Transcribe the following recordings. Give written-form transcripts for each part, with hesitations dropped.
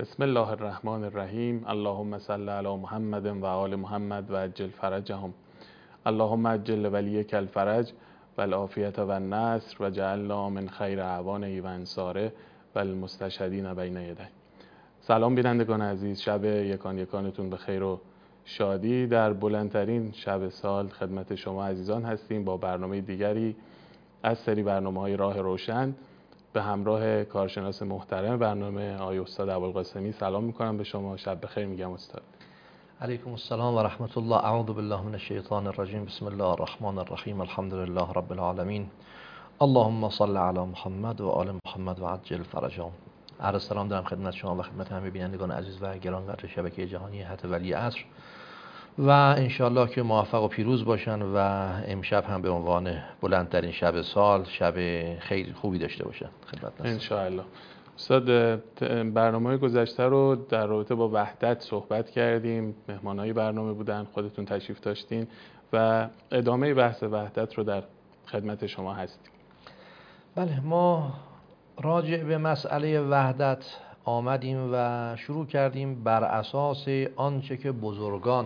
بسم الله الرحمن الرحیم. اللهم صل علی محمد و آل محمد و عجل فرجهم. اللهم عجل ولیک الفرج و العافیت و النصر و جعلنا من خیر اعوانه و انصاره و المستشهدین بین یدیه. سلام بینندگان عزیز، شب یکان یکانتون به خیر و شادی. در بلندترین شب سال خدمت شما عزیزان هستیم با برنامه دیگری از سری برنامه‌های راه روشن به همراه کارشناس محترم برنامه آقای استاد ابوالقاسمی. سلام میکنم به شما، شب بخیر میگم استاد. علیکم السلام و رحمت الله. اعوذ بالله من الشیطان الرجیم. بسم الله الرحمن الرحیم. الحمد لله رب العالمین. اللهم صل علی محمد و آل محمد و عجل فرجهم. عرض سلام دارم خدمت شما و خدمت همه بینندگان عزیز و گرانقدر شبکه جهانی حت ولی عصر و انشالله که موفق و پیروز باشن و امشب هم به عنوان بلندترین شب سال شب خیلی خوبی داشته باشن. خدمت انشالله. استاد، برنامه گذشته رو در رابطه با وحدت صحبت کردیم، مهمانای برنامه بودن، خودتون تشریف داشتین و ادامه بحث وحدت رو در خدمت شما هستیم. بله، ما راجع به مسئله وحدت آمدیم و شروع کردیم بر اساس آنچه که بزرگان،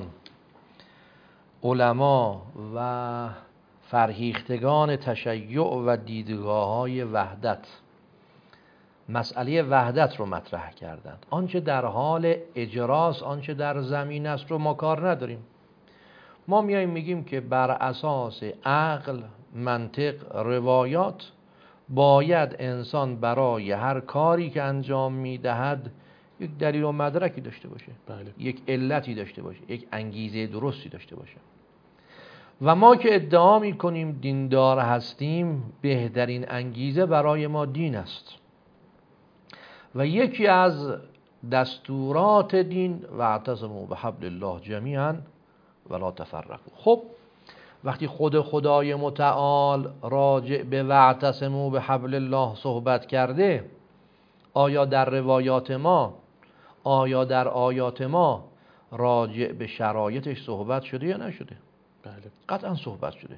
علما و فرهیختگان تشیع و دیدگاه‌های وحدت مسئله وحدت رو مطرح کردند. آنچه در حال اجراست، آنچه در زمین است رو ما کار نداریم. ما میایم میگیم که بر اساس عقل، منطق، روایات باید انسان برای هر کاری که انجام میدهد یک دلیل و مدرکی داشته باشه. بله. یک علتی داشته باشه، یک انگیزه درستی داشته باشه. و ما که ادعا میکنیم دیندار هستیم، بهترین انگیزه برای ما دین است و یکی از دستورات دین واعتصموا بحبل الله جمیعا ولا تفرقوا. خب وقتی خود خدای متعال راجع به واعتصموا بحبل الله صحبت کرده، آیا در روایات ما، آیا در آیات ما راجع به شرایطش صحبت شده یا نشده؟ بله. قطعا صحبت شده.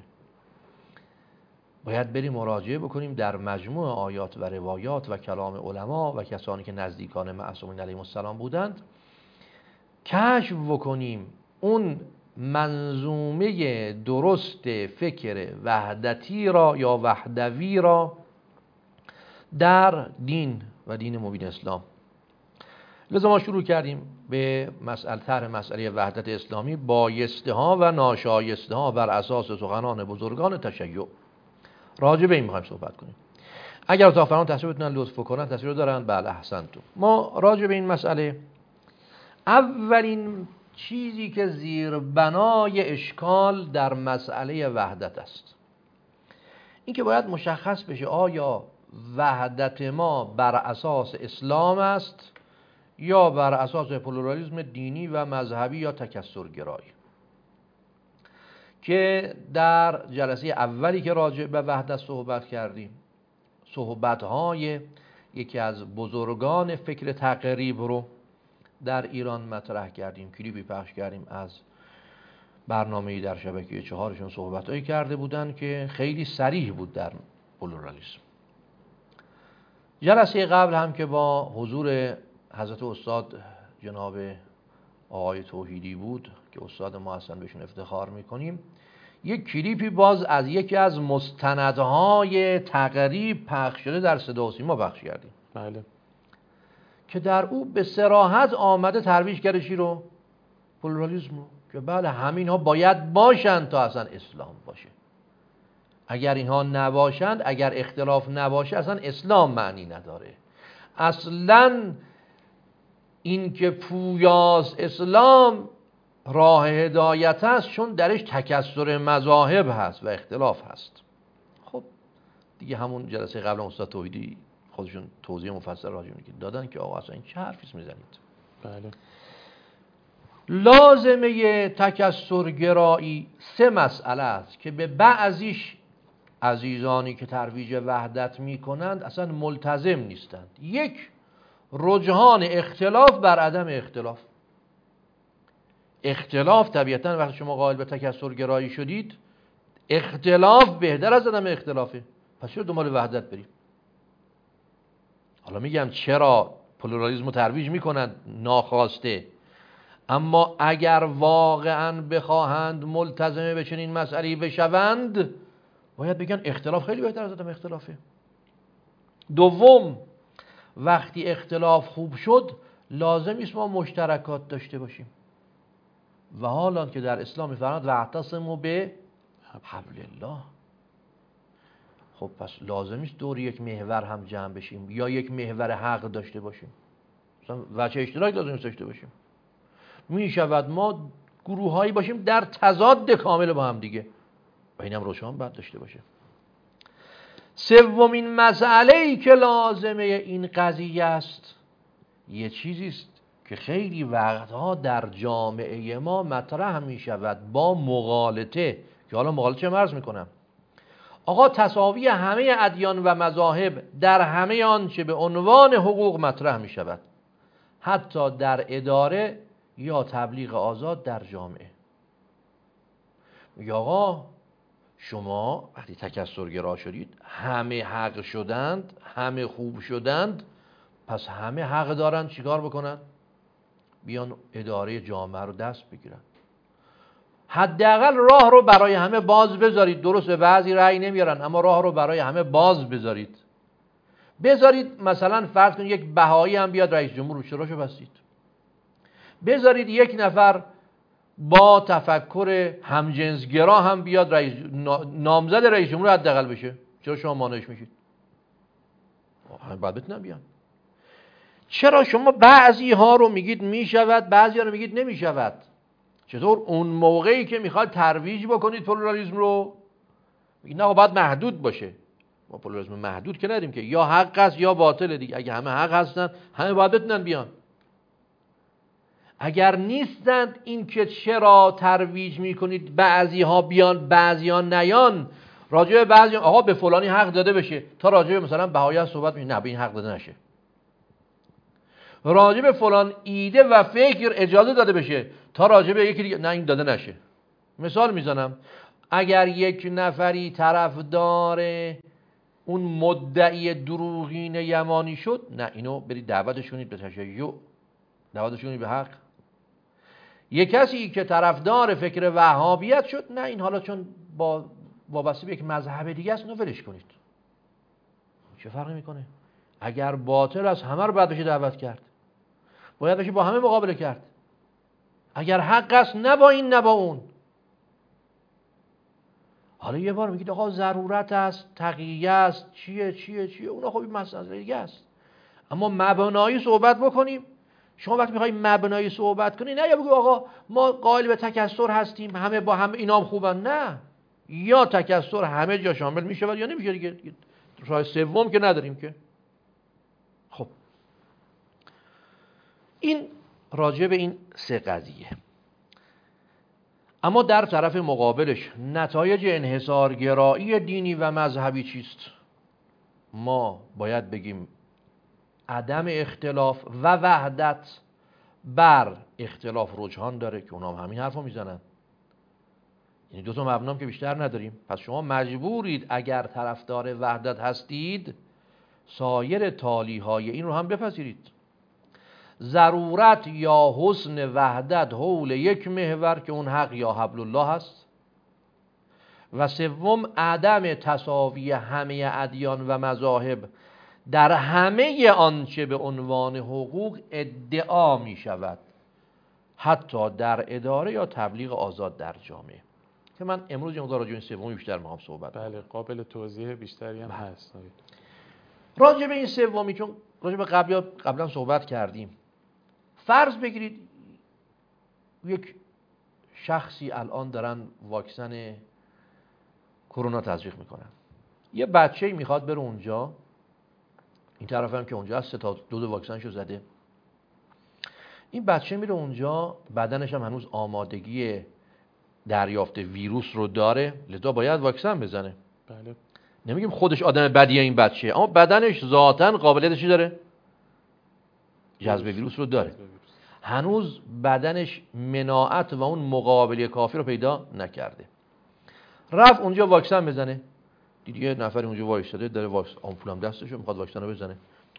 باید بریم مراجعه بکنیم در مجموع آیات و روایات و کلام علما و کسانی که نزدیکان معصومین علیهم السلام بودند، کشف بکنیم اون منظومه درست فکر وحدتی را یا وحدوی را در دین و دین مبین اسلام. لذا ما شروع کردیم به مسئله وحدت اسلامی، بایسته ها و ناشایسته ها بر اساس سخنان بزرگان تشیع. راجع به این میخوایم صحبت کنیم. اگر اتاق فرمان تصویر بتونن لطف کنن، تصویر دارن؟ بله، احسنتون. ما راجع به این مسئله، اولین چیزی که زیربنای اشکال در مسئله وحدت است این که باید مشخص بشه آیا وحدت ما بر اساس اسلام است یا بر اساس پلورالیسم دینی و مذهبی یا تکثرگرایی. که در جلسه اولی که راجع به وحدت صحبت کردیم، صحبت‌های یکی از بزرگان فکر تقریب رو در ایران مطرح کردیم، کلیپی پخش کردیم از برنامه‌ای در شبکه 4شون صحبت‌هایی کرده بودن که خیلی صریح بود در پلورالیسم. جلسه قبل هم که با حضور حضرت استاد جناب آقای توحیدی بود که استاد ما هستن، بهشون افتخار میکنیم، یک کلیپی باز از یکی از مستندهای تقریب پخش شده در صدا و سیما پخش کردیم. بله. که در او به صراحت آمده ترویج کرده چی رو؟ پلورالیسم رو. که بله، همین ها باید باشند تا اصلا اسلام باشه. اگر اینها نباشند، اگر اختلاف نباشه، اصلا اسلام معنی نداره. اصلا این که پویاز اسلام راه هدایت است، چون درش تکثر مذاهب هست و اختلاف هست. خب دیگه همون جلسه قبل استاد توحیدی خودشون توضیح مفصل راجع می‌کنن دادن که آقا اصلا این چه حرفی میزنید. بله. لازمه تکثرگرایی سه مسئله است که به بعضیش عزیزانی که ترویج وحدت میکنند اصلا ملتزم نیستند. یک، رجحان اختلاف بر عدم اختلاف. اختلاف طبیعتاً وقتی شما قائل به تکثرگرایی شدید، اختلاف بهتر از عدم اختلافه. پس چرا دنبال وحدت بریم؟ حالا میگم چرا پلورالیسم رو ترویج میکنند ناخواسته. اما اگر واقعا بخواهند ملتزمه به چنین مسئله‌ای بشوند، باید بگن اختلاف خیلی بهتر از عدم اختلافه. دوم، وقتی اختلاف خوب شد لازم نیست ما مشترکات داشته باشیم. و حالا که در اسلام می‌فرماید واعتصموا به حبل الله. خب پس لازم نیست دور یک محور هم جمع بشیم یا یک محور حق داشته باشیم. مثلا وجه اشتراک لازم نیست داشته باشیم. میشود ما گروه‌هایی باشیم در تضاد کامل با هم دیگه و اینم روشن باید داشته باشه. سومین مسئله‌ای که لازمه این قضیه است، یه چیزی است که خیلی وقتها در جامعه ما مطرح می شود با مغالطه، که حالا مغالطه چه عرض میکنم. آقا تساوی همه ادیان و مذاهب در همه آنچه به عنوان حقوق مطرح می شود، حتی در اداره یا تبلیغ آزاد در جامعه. میگه آقا شما وقتی تکثرگرا شدید، همه حق شدند، همه خوب شدند، پس همه حق دارن چیکار بکنن؟ بیان اداره جامعه رو دست بگیرن. حداقل راه رو برای همه باز بذارید. درسته بعضی رأی نمیارن، اما راه رو برای همه باز بذارید. مثلا فرض کنید یک بهایی هم بیاد رئیس جمهور رو، چراشو بستید؟ بذارید یک نفر با تفکر همجنسگرا هم بیاد نامزد رئیس جمهور حداقل بشه، چرا شما مانعش میشید؟ همه باید بتونن بیان. چرا شما بعضی ها رو میگید میشود، بعضی ها رو میگید نمیشود؟ چطور اون موقعی که میخواد ترویج بکنید پلورالیسم رو میگید نه باید محدود باشه؟ ما پلورالیسم محدود که نداریم که، یا حق است یا باطله دیگه. اگه همه حق هستن همه باید بتونن بیان. اگر نیستند، این که چرا ترویج میکنید بعضی ها بیان بعضی ها نیان؟ راجع به بعضی آقا به فلانی حق داده بشه، تا راجع به مثلا بهایی صحبت میشه نه به این حق داده نشه. راجع به فلان ایده و فکر اجازه داده بشه، تا راجع به یکی دیگه نه این داده نشه. مثال میزنم، اگر یک نفری طرفدار اون مدعی دروغین یمانی شد، نه اینو برید دعوتش کنید به تشیع، دعوتش کنید به حق. یک کسی که طرفدار فکر وهابیت شد، نه این حالا چون با وابسته به یک مذهب دیگه است، اینو ولش کنید. چه فرقی میکنه؟ اگر باطل است همه رو باید بشه دعوت کرد، باید بشه با همه مقابله کرد. اگر حق است نه با این نه با اون. حالا یه بار میگید آقا ضرورت است، تقیه است، چیه اونا خب این مسئله دیگه است. اما مبنایی صحبت بکنیم. شما وقتی میخوای مبنایی صحبت کنی، نه یا بگو آقا ما قائل به تکثر هستیم، همه با همه اینام خوبن. نه، یا تکثر همه جا شامل میشه یا نمیشه دیگه. راه سوم که نداریم که. خب این راجع به این سه قضیه. اما در طرف مقابلش نتایج انحصارگرایی دینی و مذهبی چیست؟ ما باید بگیم عدم اختلاف و وحدت بر اختلاف رجحان داره، که اونا هم همین حرفو میزنن. یعنی دو تا مبنام که بیشتر نداریم. پس شما مجبورید اگر طرفدار وحدت هستید سایر تالیهای این رو هم بپذیرید. ضرورت یا حسن وحدت حول یک محور که اون حق یا حبل الله هست. و سوم عدم تساوی همه ادیان و مذاهب در همه آنچه به عنوان حقوق ادعا می شود، حتی در اداره یا تبلیغ آزاد در جامعه. که من امروز یه مقدار راجع به این سومی بیشتر میخوام صحبت کنم. بله، قابل توضیح بیشتری هم هست. راجع به این سومی، چون راجع به قبلا صحبت کردیم. فرض بگیرید یک شخصی الان دارن واکسن کرونا تزریق میکنن. یه بچه‌ای میخواد بره اونجا، این طرف هم که اونجا هست دو واکسنشو زده. این بچه میره اونجا، بدنش هم هنوز آمادگی دریافت ویروس رو داره، لذا باید واکسن بزنه. بله. نمیگیم خودش آدم بدیه این بچه، اما بدنش ذاتاً قابلیتش داره، جذب ویروس رو داره. هنوز بدنش مناعت و اون مقابله کافی رو پیدا نکرده. رفت اونجا واکسن بزنه. دید یه نفر اونجا وایساده داره آمپول هم دستشه، میخواد واکسن رو بزنه.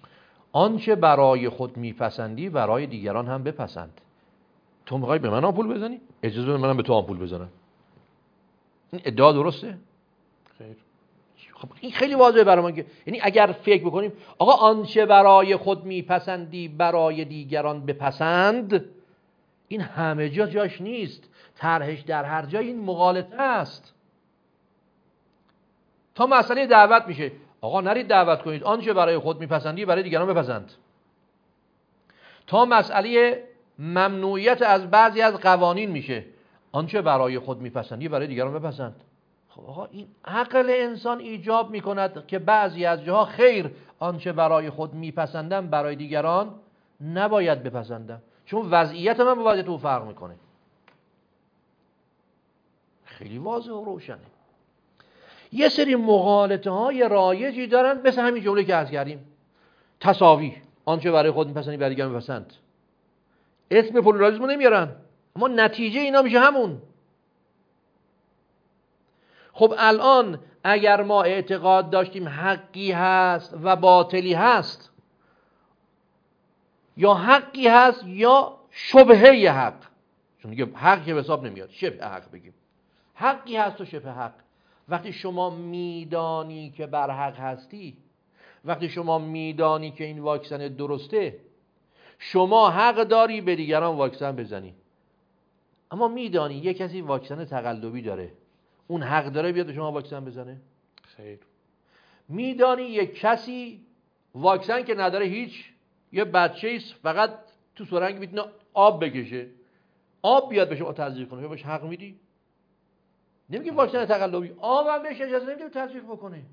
آنچه برای خود میپسندی برای دیگران هم بپسند. تو میخوای به من آمپول بزنی؟ اجازه بده منم به تو آمپول بزنم. این ادعا درسته؟ خیر. خب این خیلی واضحه برای ما که یعنی اگر فکر بکنیم آقا آنچه برای خود میپسندی برای دیگران بپسند، این همه جا جاش نیست. طرحش در هر جای این مغالطه است. تا مسئله دعوت میشه، آقا نرید دعوت کنید، آنچه برای خود میپسندی برای دیگران بپسند. تا مسئله ممنوعیت از بعضی از قوانین میشه، آنچه برای خود میپسندی برای دیگران بپسند. خب آقا این عقل انسان ایجاب میکند که بعضی از جاها خیر، آنچه برای خود میپسندم برای دیگران نباید بپسندم، چون وضعیت من با وضعیت او فرق میکنه. خیلی واضح و روشنه. یه سری مغالطه های رایجی دارن، مثل همین جمله که عرض کردیم، تساوی، آنچه برای خود میپسندی برای دیگران بپسند. اسم پلورالیسم نمیارن، اما نتیجه اینا میشه همون. خب الان اگر ما اعتقاد داشتیم حقی هست و باطلی هست، یا حقی هست یا شبهه حق، چون دیگه حق که به حساب نمیاد، شبه حق بگیم، حقی هست و شبه حق. وقتی شما میدانی که بر حق هستی، وقتی شما میدانی که این واکسن درسته، شما حق داری به دیگران واکسن بزنی. اما میدانی یک کسی واکسن تقلبی داره، اون حق داره بیاد به شما واکسن بزنه؟ خیر. میدانی یک کسی واکسن که نداره، هیچ، یه بچه‌ایست فقط تو سرنگ میتونه آب بکشه، آب بیاد به شما تزریق کنه، بهش حق میدی؟ نمیگه واکسن تقلبی، آب هم بهش اجازه نمیده تزریق بکنه.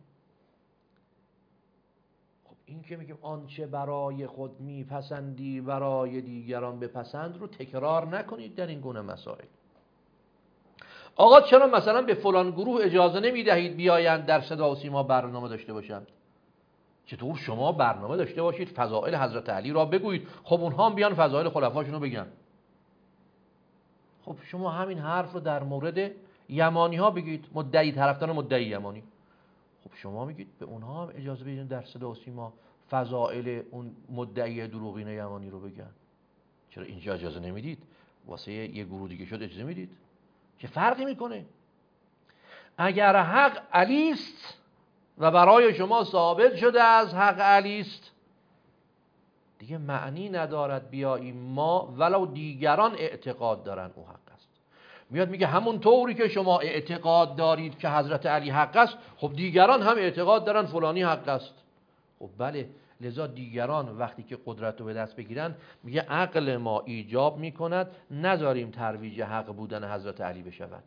خب این که میگیم آنچه برای خود میپسندی برای دیگران بپسند رو تکرار نکنید در این گونه مسائل. آقا چرا مثلا به فلان گروه اجازه نمیدهید بیایند در صدا و سیما برنامه داشته باشند؟ چطور شما برنامه داشته باشید فضائل حضرت علی را بگویید، خب اونها هم بیان فضائل خلفاشون رو بگن؟ خب شما همین حرف رو در مورد یمانی ها بگید، مدعی طرفدار مدعی یمانی. خب شما میگید به اونها هم اجازه بدین در صدا و سیما فضائل اون مدعی دروغین یمانی رو بگن. چرا اینجا اجازه نمیدید؟ واسه یه گروه دیگه شد اجازه میدید؟ چه فرقی میکنه؟ اگر حق علی است و برای شما ثابت شده از حق علی است، دیگه معنی ندارد بیاییم ما ولو دیگران اعتقاد دارن او حق است. میاد میگه همون طوری که شما اعتقاد دارید که حضرت علی حق است، خب دیگران هم اعتقاد دارن فلانی حق است. خب بله، لذا دیگران وقتی که قدرت رو به دست بگیرن، میگه عقل ما ایجاب میکند نذاریم ترویج حق بودن حضرت علی بشود،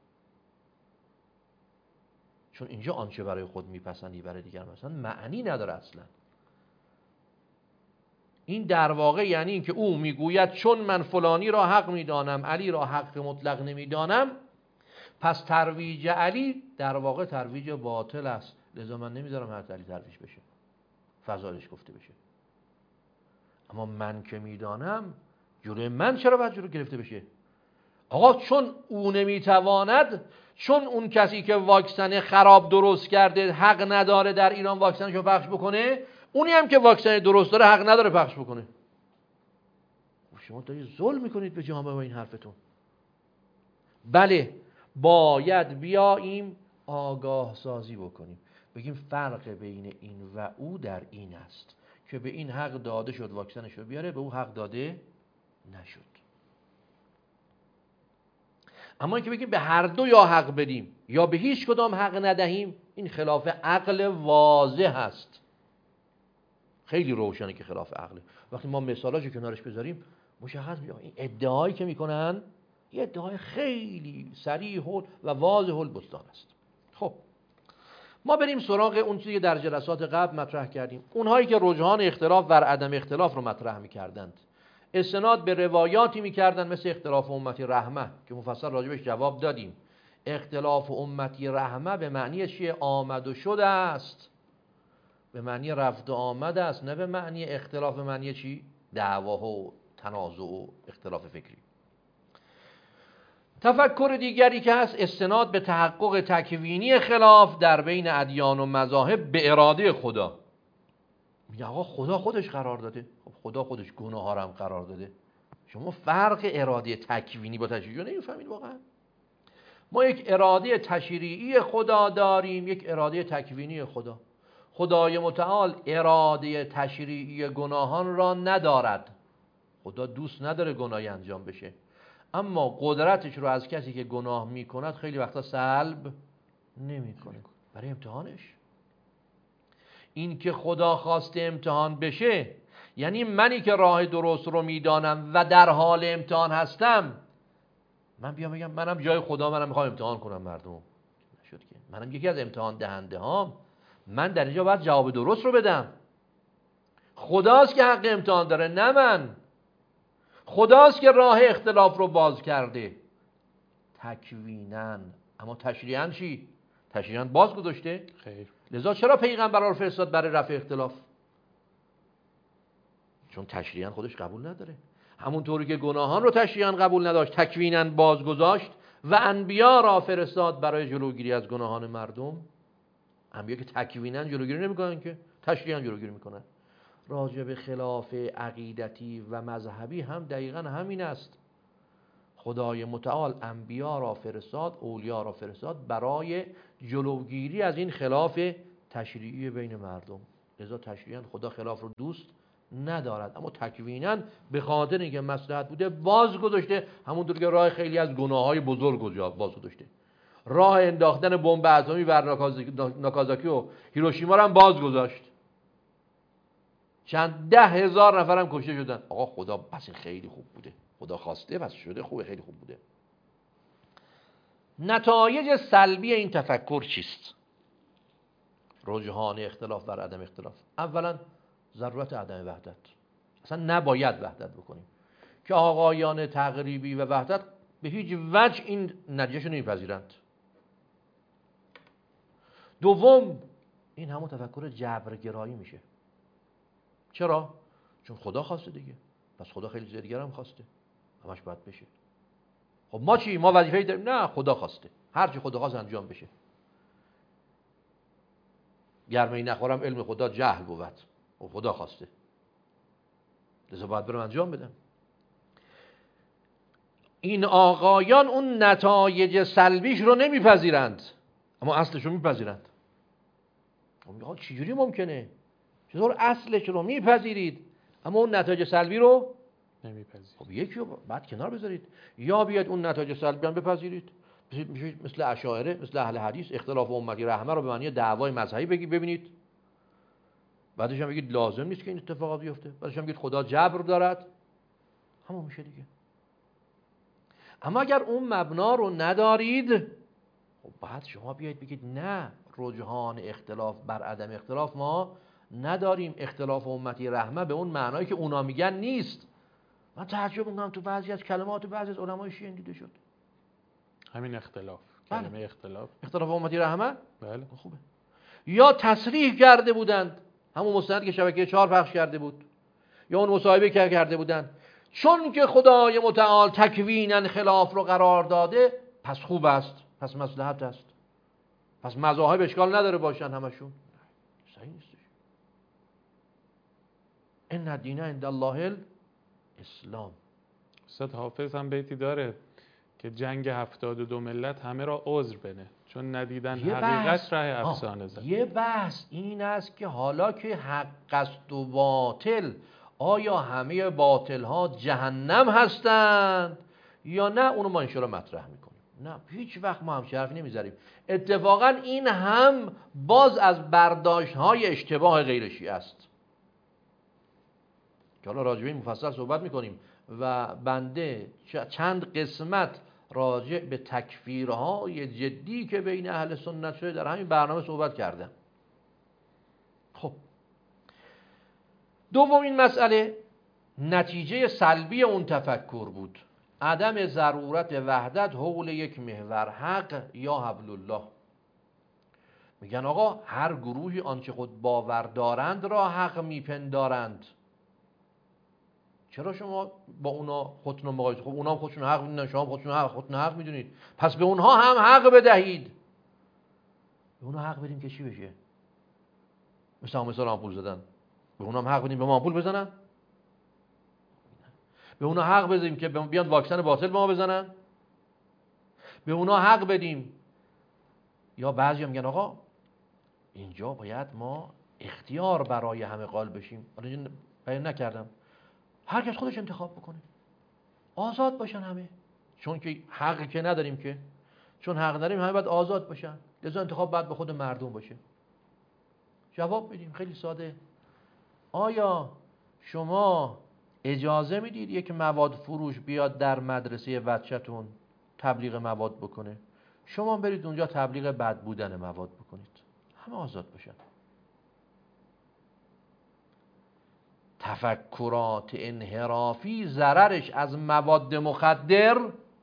چون اینجا آنچه برای خود میپسندی برای دیگران مثلا معنی نداره اصلا. این در واقع یعنی این که او میگوید چون من فلانی را حق میدانم علی را حق مطلق نمیدانم، پس ترویج علی در واقع ترویج باطل است، لذا من نمیذارم حضرت علی ترویج بشه، فضایلش گفته بشه. اما من که میدانم، جلوی من چرا باید جلو گرفته بشه؟ آقا چون او نمیتواند، چون اون کسی که واکسن خراب درست کرده حق نداره در ایران واکسنشو پخش بکنه، اونی هم که واکسن درست داره حق نداره پخش بکنه. شما دارید ظلم میکنید به جامعه با این حرفتون. بله، باید بیاییم آگاه سازی بکنیم، بگیم فرق بین این و او در این است که به این حق داده شد واکسنشو بیاره، به او حق داده نشد. اما اینکه بگیم به هر دو یا حق بدیم یا به هیچ کدام حق ندهیم، این خلاف عقل واضح هست. خیلی روشنه که خلاف عقله. وقتی ما مثالاشو کنارش بذاریم مشخص میشه این ادعایی که میکنن یه ادعای خیلی صریح و واضح البستان است. خب ما بریم سراغ اون چیزی که در جلسات قبل مطرح کردیم. اونهایی که رجحان اختلاف بر عدم اختلاف رو مطرح میکردند، استناد به روایاتی میکردن مثل اختلاف امتی رحمه که مفصل راجبش جواب دادیم. اختلاف امتی رحمه به معنی چیه؟ آمد و شده است، به معنی رفت و آمد است، نه به معنی اختلاف. به معنی چی؟ دعوا و تنازع و اختلاف فکری. تفکر دیگری که هست استناد به تحقق تکوینی خلاف در بین ادیان و مذاهب به اراده خدا. میگه آقا خدا خودش قرار داده. خب خدا خودش گناه ها رو هم قرار داده. شما فرق اراده تکوینی با تشریعی رو نمیفهمید واقعا. ما یک اراده تشریعی خدا داریم، یک اراده تکوینی خدا. خدای متعال اراده تشریعی گناهان را ندارد. خدا دوست نداره گناهی انجام بشه، اما قدرتش رو از کسی که گناه میکند خیلی وقتا سلب نمیکنه برای امتحانش. این که خدا خواسته امتحان بشه، یعنی منی که راه درست رو میدانم و در حال امتحان هستم، من بیام بگم منم جای خدا منم میخوام امتحان کنم مردم، نشد که منم یکی از امتحان دهنده هام، من در اینجا باید جواب درست رو بدم. خداست که حق امتحان داره، نه من. خداست که راه اختلاف رو باز کرده تکویناً، اما تشریعاً چی؟ تشریعاً باز گذاشته؟ خیر. لذا چرا پیغمبر رو فرستاد برای رفع اختلاف؟ چون تشریعاً خودش قبول نداره. همونطوری که گناهان رو تشریعاً قبول نداشت، تکویناً باز گذاشت و انبیا را فرستاد برای جلوگیری از گناهان مردم. انبیا که تکویناً جلوگیری نمیکنن، که تشریعاً جلوگیری میکنن. راجع به خلاف عقیدتی و مذهبی هم دقیقاً همین است. خدای متعال انبیا را فرستاد، اولیا را فرستاد برای جلوگیری از این خلاف تشریعی بین مردم. لذا تشریعاً خدا خلاف رو دوست ندارد، اما تکویناً به خاطر اینکه مصلحت بوده باز گذاشته. همونطور که راه خیلی از گناههای بزرگ باز گذاشته. راه انداختن بمب اتمی بر ناکازاکی و هیروشیما رو هم باز گذاشت. چند 10,000 نفر هم کشته شدن. آقا خدا پس این خیلی خوب بوده، خدا خواسته پس شده خوبه، خیلی خوب بوده. نتایج سلبی این تفکر چیست؟ رجحان اختلاف بر عدم اختلاف. اولا ضرورت عدم وحدت، اصلا نباید وحدت بکنیم، که آقایان تقریبی و وحدت به هیچ وجه این نتیجهشو نمیپذیرند. دوم این همون تفکر جبرگرایی میشه. چرا؟ چون خدا خواسته دیگه، پس خدا خیلی چیز دیگه هم خواسته، همش باید بشه. خب ما چی؟ ما وظیفه‌ای داریم؟ نه، خدا خواسته، هر چی خدا خواست انجام بشه. گرمه نخورم علم خدا جهل بود، و خدا خواسته، لذا باید برم انجام بدم. این آقایان اون نتایج سلبیش رو نمیپذیرند، اما اصلش رو میپذیرند. خب چجوری ممکنه؟ چطور اصلش رو میپذیرید اما اون نتایج سلبی رو نمیپذیرید؟ خب یکی رو بعد کنار بذارید، یا بیاید اون نتایج سلبی هم بپذیرید، مثل اشاعره، مثل اهل حدیث، اختلاف امتی رحمه رو به معنی دعوای مذهبی ببینید، بعدش هم بگید لازم نیست که این اتفاقات بیفته، بعدش هم بگید خدا جبر دارد، همون میشه دیگه. اما اگر اون مبنا رو ندارید، خب بعد شما بیاید بگید نه، رجحان اختلاف بر عدم اختلاف ما نداریم، اختلاف امتی رحمه به اون معنایی که اونا میگن نیست. من تعجب میکنم تو بعضی از کلمات بعضی از علمای شیعه دیده شد همین اختلاف، بله. کلمه اختلاف امتی رحمه، بله خوبه. یا تصریح کرده بودند، همون مستند که شبکه 4 پخش کرده بود، یا اون مصاحبه کرده بودند، چون که خدای متعال تکویناً خلاف رو قرار داده پس خوب است، پس مصلحت است، پس مذاهب اشکال نداره باشن همشون. صحیح نیستش. ان الدین عند الله الاسلام. استاد حافظ هم بیتی داره که جنگ 72 ملت همه را عذر بده، چون ندیدن حقیقت ره افسانه زد. یه بحث این است که حالا که حق است و باطل، آیا همه باطل ها جهنم هستند یا نه؟ اونو ما انشاءالله مطرح میکنیم. نه، هیچ وقت ما هم حرفی نمیذاریم. اتفاقا این هم باز از برداشت های اشتباه غیر شیعه است که حالا راجع به این مفصل صحبت میکنیم و بنده چند قسمت راجع به تکفیرهای جدی که بین اهل سنت شده در همین برنامه صحبت کردم. خب دومین مسئله نتیجه سلبی اون تفکر بود، عدم ضرورت وحدت حول یک محور، حق یا حبل الله. میگن آقا هر گروهی آنچه خود باور دارند را حق میپندارند. چرا شما با اونا خودتون رو مقایسه؟ خب اونا هم خودشون حق میدونن، شما خودتون حق میدونید، پس به اونها هم حق بدهید. به اونها حق بدیم که چی بشه؟ مثل آمپول زدن، به اونا هم حق بدیم به ما پول بزنن؟ به اونا حق بدیم که بیان واکسن باطل به ما بزنن؟ به اونا حق بدیم؟ یا بعضی هم میگن آقا اینجا باید ما اختیار برای همه قائل بشیم. حالا بیان نکردم، هر کس خودش انتخاب بکنه، آزاد باشن همه، چون که حق که نداریم که، چون حق نداریم همه باید آزاد باشن، لذا انتخاب باید به خود مردم باشه. جواب بدیم خیلی ساده. آیا شما اجازه میدید یک مواد فروش بیاد در مدرسه بچه‌تون تبلیغ مواد بکنه؟ شما برید اونجا تبلیغ بد بودن مواد بکنید، همه آزاد باشن. تفکرات انحرافی ضررش از مواد مخدر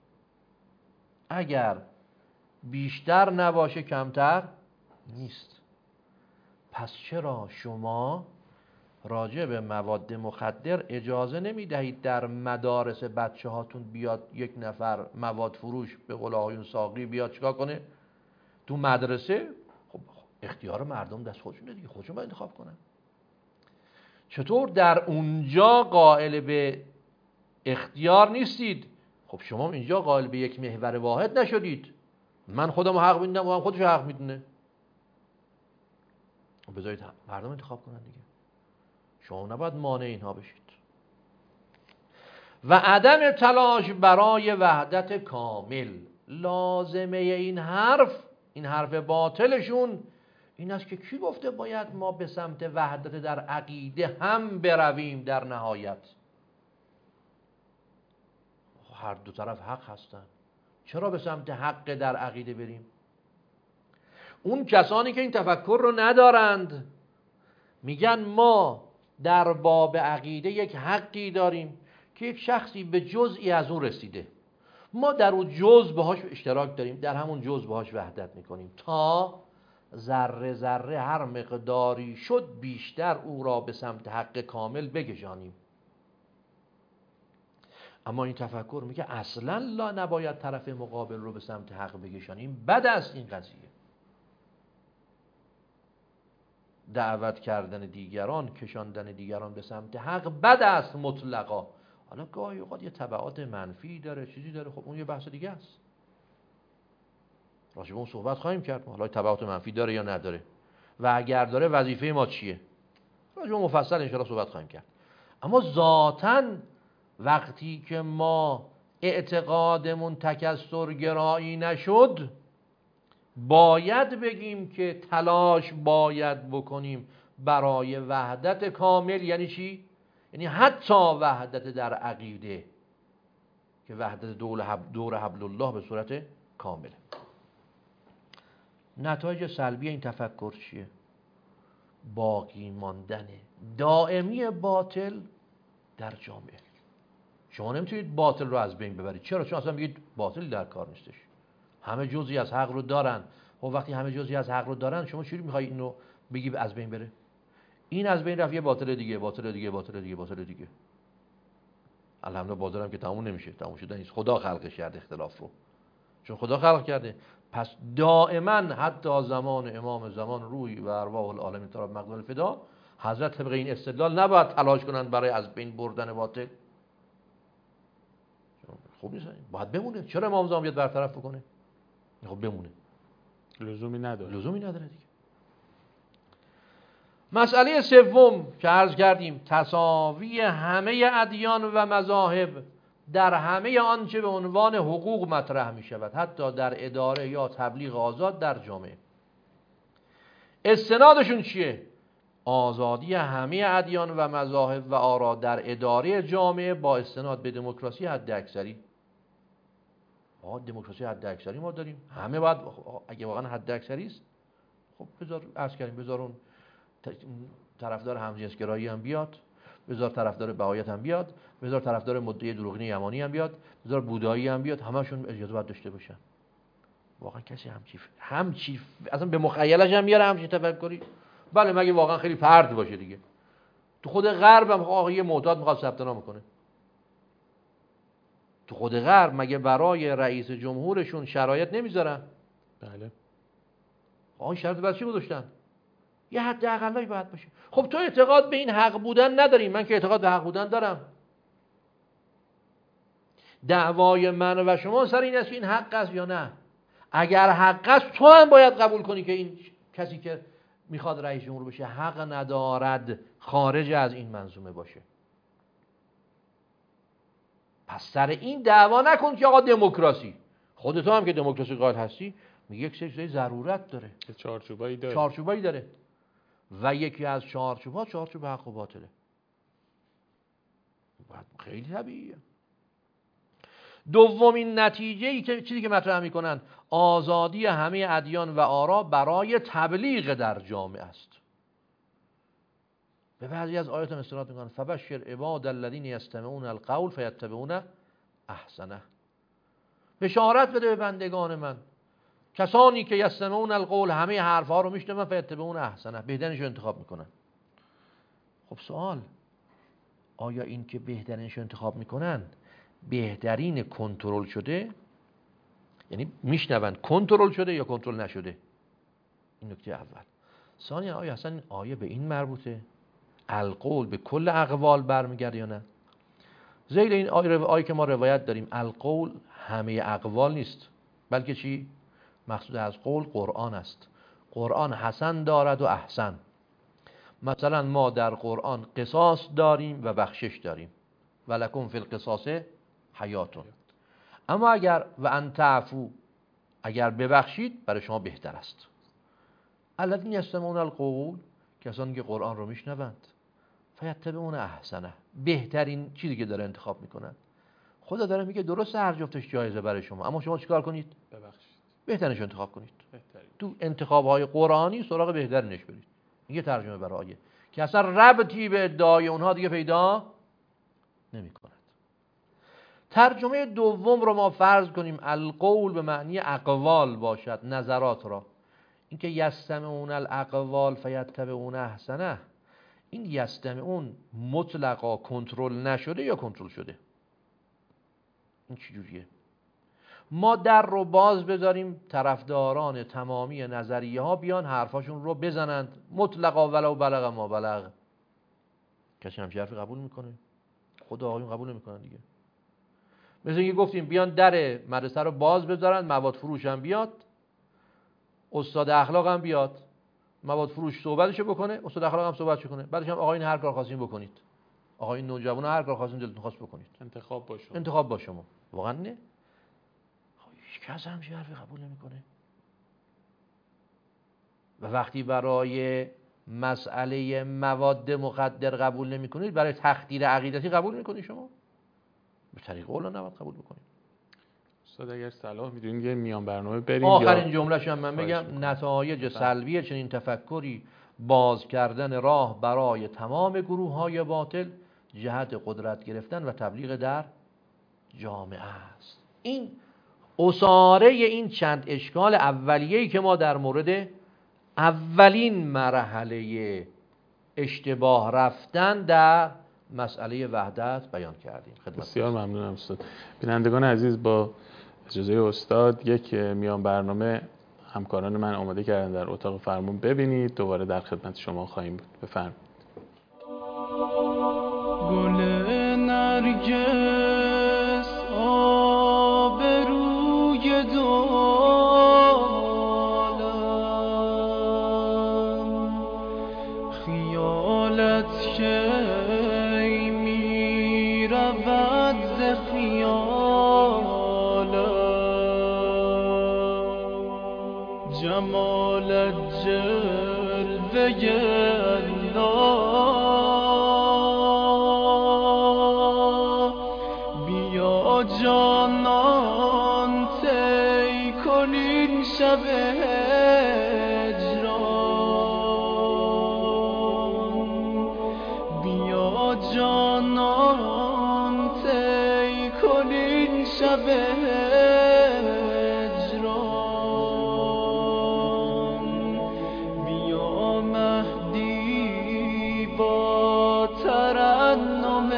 اگر بیشتر نباشه کمتر نیست. پس چرا شما راجع به مواد مخدر اجازه نمیدهید در مدارس بچه هاتون بیاد یک نفر مواد فروش به قول آقایون ساقی بیاد چیکار کنه تو مدرسه؟ خب اختیار مردم دست خودشونه دیگه، خودشون باید انتخاب کنن. چطور در اونجا قائل به اختیار نیستید؟ خب شما اینجا قائل به یک محور واحد نشدید. من خودم حق میدونم و هم خودش حق میدونه. بذارید مردم انتخاب کنن دیگه، شما نباید مانع اینها بشید. و عدم تلاش برای وحدت کامل. لازمه این حرف باطلشون این است که کی گفته باید ما به سمت وحدت در عقیده هم برویم؟ در نهایت هر دو طرف حق هستن، چرا به سمت حق در عقیده بریم؟ اون کسانی که این تفکر رو ندارند میگن ما در باب عقیده یک حقی داریم که یک شخصی به جزئی از اون رسیده، ما در اون جزء باهاش اشتراک داریم، در همون جزء باهاش وحدت میکنیم تا ذره ذره هر مقداری شد بیشتر او را به سمت حق کامل بکشانیم. اما این تفکر میگه اصلا لا نباید طرف مقابل رو به سمت حق بکشانیم. بد است این قضیه. دعوت کردن دیگران، کشاندن دیگران به سمت حق بد است مطلقا. حالا گاهی اوقات یه تبعات منفی داره، چیزی داره، خب اون یه بحث دیگه است، راجع به اون صحبت خواهیم کرد. حالا تبعات منفی داره یا نداره و اگر داره وظیفه ما چیه، راجع به مفصل ان شاء الله صحبت خواهیم کرد. اما ذاتاً وقتی که ما اعتقادمون تکثرگرایی نشد، باید بگیم که تلاش باید بکنیم برای وحدت کامل. یعنی چی؟ یعنی حتی وحدت در عقیده که وحدت دور حبل الله به صورت کامله. نتایج سلبی این تفکر چیه؟ باقی ماندن دائمی باطل در جامعه. شما نمیتونید باطل رو از بین ببرید. چرا؟ چون اصلا میگید باطل در کار نیستش، همه جزئی از حق رو دارن. خب وقتی همه جزئی از حق رو دارن، شما چجوری میخوای اینو بگی از بین بره؟ این از بین رفت، یه باطل دیگه، باطل دیگه، باطل دیگه، باطل دیگه. الحمدلله بازارم که تموم نمیشه، تموم شده نیست. خدا خلقش کرده اختلاف رو، چون خدا خلق کرده. پس دائما حتی زمان امام زمان روی و ارواح العالمین طرف مقدور الفدا، حضرت طبق این استدلال نباید تلاش کنن برای از بین بردن باطل. خوب نیست، باید بمونه. چرا امام زمان بیاد برطرف بکنه؟ خب بمونه، لزومی نداره. لزومی نداره دیگه. مسئله سوم که عرض کردیم، تساوی همه ادیان و مذاهب در همه آنچه به عنوان حقوق مطرح می شود، حتی در اداره یا تبلیغ آزاد در جامعه. استنادشون چیه؟ آزادی همه ادیان و مذاهب و آرا در اداره جامعه با استناد به دموکراسی حد اکثری. دموکراسی حد اکثری ما داریم، همه باید، اگه واقعا حد اکثری است، خب بذار عرض کردیم، بذار اون طرفدار همجنسگرایی هم بیاد، بذار طرفدار بهایت هم بیاد، بذار طرفدار مدعی دروغین یمانی هم بیاد، بذار بودایی هم بیاد، همشون اجازه باید داشته باشن. واقعا کسی همچی اصلا به مخیلش هم میاره همچین تفکری؟ بله مگه واقعا خیلی فرد باشه دیگه. تو خود غرب هم آقای معتاد میخواد ثبت نام کنه. تو خود غرب مگه برای رئیس جمهورشون شرایط نمیذارن؟ بله. آقای شرط بس چی گذاشتن؟ یه حداقلایی باید باشه. خب تو اعتقاد به این حق بودن نداری، من که اعتقاد به حق بودن دارم. دعوای من و شما سر این است که این حق است یا نه. اگر حق است تو هم باید قبول کنی که این کسی که میخواد رئیس جمهور بشه حق ندارد خارج از این منظومه باشه. پس سر این دعوا نکن که آقا دموکراسی، خودت هم که دموکراسی قائل هستی میگه یک سری ضرورت داره، چارچوبایی داره و یکی از چارچوب‌ها چارچوب حق و باطله. خیلی طبیعیه. دومین نتیجه‌ای که چیزی که مطرح میکنن آزادی همه ادیان و آرا برای تبلیغ در جامعه است. به بعضی از آیات استناد میکنن فبشر عباد الذین یستمعون القول فیتبعون احسنه. بشارت بده به بندگان من، کسانی که یستمعون القول همه حرفها رو میشنون فیتبعون احسنه، بهترینش رو انتخاب میکنن. خب سوال، آیا این که بهترینش رو انتخاب میکنن بهترین کنترل شده؟ یعنی میشنون کنترل شده یا کنترل نشده؟ این نکته اول. ثانیا آیا اصلا این آیه به این مربوطه؟ القول به کل اقوال برمیگرده یا نه؟ ذیل این آیه که ما روایت داریم القول همه اقوال نیست، بلکه چی؟ مقصود از قول قرآن است. قرآن حسن دارد و احسن. مثلا ما در قرآن قصاص داریم و بخشش داریم، ولکم فی القصاص حیاتون. اما اگر و ان تعفو، اگر ببخشید برای شما بهتر است. الذین یستمعون القول، کسانی که قرآن رو میشنوند، فیتبعون احسنه، بهترین چیزی که داره انتخاب میکنن. خدا داره میگه درسته هر جفتش جایزه برای شما، اما شما چیکار کنید؟ ببخشید، بهترینش انتخاب کنید. تو انتخاب‌های قرآنی سراغ بهترینش برید. این ترجمه برای آیه که اصلا ربطی به ادعای اونها دیگه پیدا نمی‌کند. ترجمه دوم رو ما فرض کنیم القول به معنی اقوال باشد، نظرات را. اینکه یستمعون الاقوال فیتبعون احسنه، این یستمعون مطلقا کنترل نشده یا کنترل شده؟ این چجوریه؟ ما در رو باز بذاریم طرفداران تمامی نظریه ها بیان حرفاشون رو بزنند مطلقا ولو بلغ ما بلغ. کسی همچین حرفی قبول میکنه؟ خود آقایون قبول نمیکنن دیگه. مثل اینکه گفتیم بیان در مدرسه رو باز بذارن، مواد فروش هم بیاد، استاد اخلاق هم بیاد، مواد فروش صحبتشو بکنه، استاد اخلاق هم صحبتشو کنه، بعدش هم آقایون هر کار خواستین بکنید، آقایون نوجوان هر کار خواستین دلتون خواست بکنید، انتخاب با شما. واقعا نه؟ هیچ کس همچین حرفی قبول نمیکنه. و وقتی برای مسئله مواد مخدر قبول نمیکنید، برای تخدیر عقیدتی قبول میکنید شما؟ به طریق اولا نباید قبول بکنید. استاد اگر صلاح میدونید یه میان برنامه بریم. آخرین جمله‌ش هم من بگم، نتایج سلبی چنین تفکری باز کردن راه برای تمام گروه‌های باطل جهت قدرت گرفتن و تبلیغ در جامعه است. این اساره این چند اشکال اولیه‌ای که ما در مورد اولین مرحله اشتباه رفتن در مسئله وحدت بیان کردیم. بسیار ممنونم استاد. بینندگان عزیز، با اجازه استاد یک میان برنامه همکاران من آماده کردن در اتاق فرمون ببینید، دوباره در خدمت شما خواهیم بود. بفرمایید. گل نرگس آبروی دالم، خیالت کی می رود ز خیالم، جمالت جلوه جانان تی کنین شب هجران، بیا جانان تی کنین شب هجران، بیا مهدی با ترنم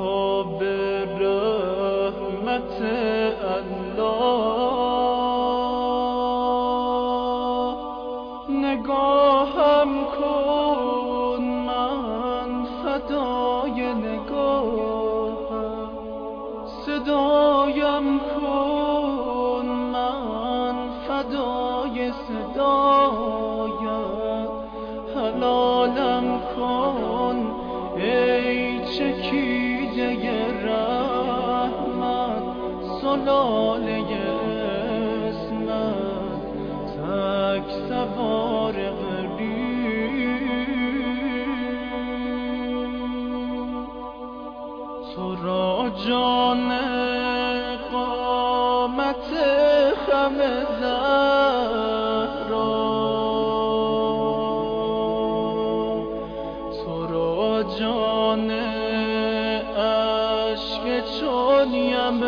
صحاب رحمت الله، نگاهم کن من فدای نگاهم، صدایم کن من فدای صدایت، حلالم کن ای چکیده رحمت، سلاله اسمت تک سوار تو را جان قامت خم زهرا، تو را جان اشک چون یم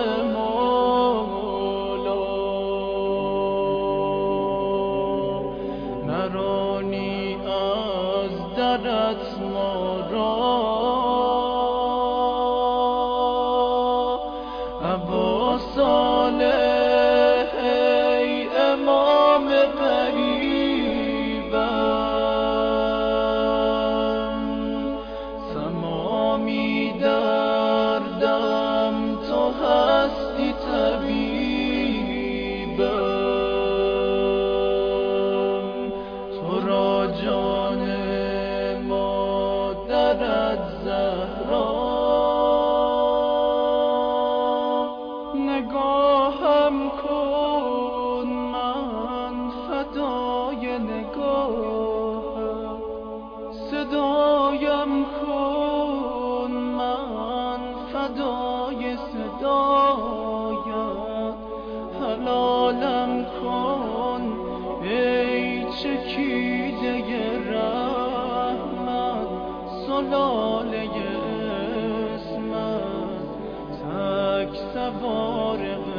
مولا، نرانی از درت ما را، ابا صالح ای امام قریبم، تمامی دردم تو هستی طبیبم، تو را جان مادرت زهرا، نگاهم کن من فدای نگاهم، صدایم کن من فدای صدایت، حلالم کن ای چکیده رحمت، سلاله اسمت تک سوار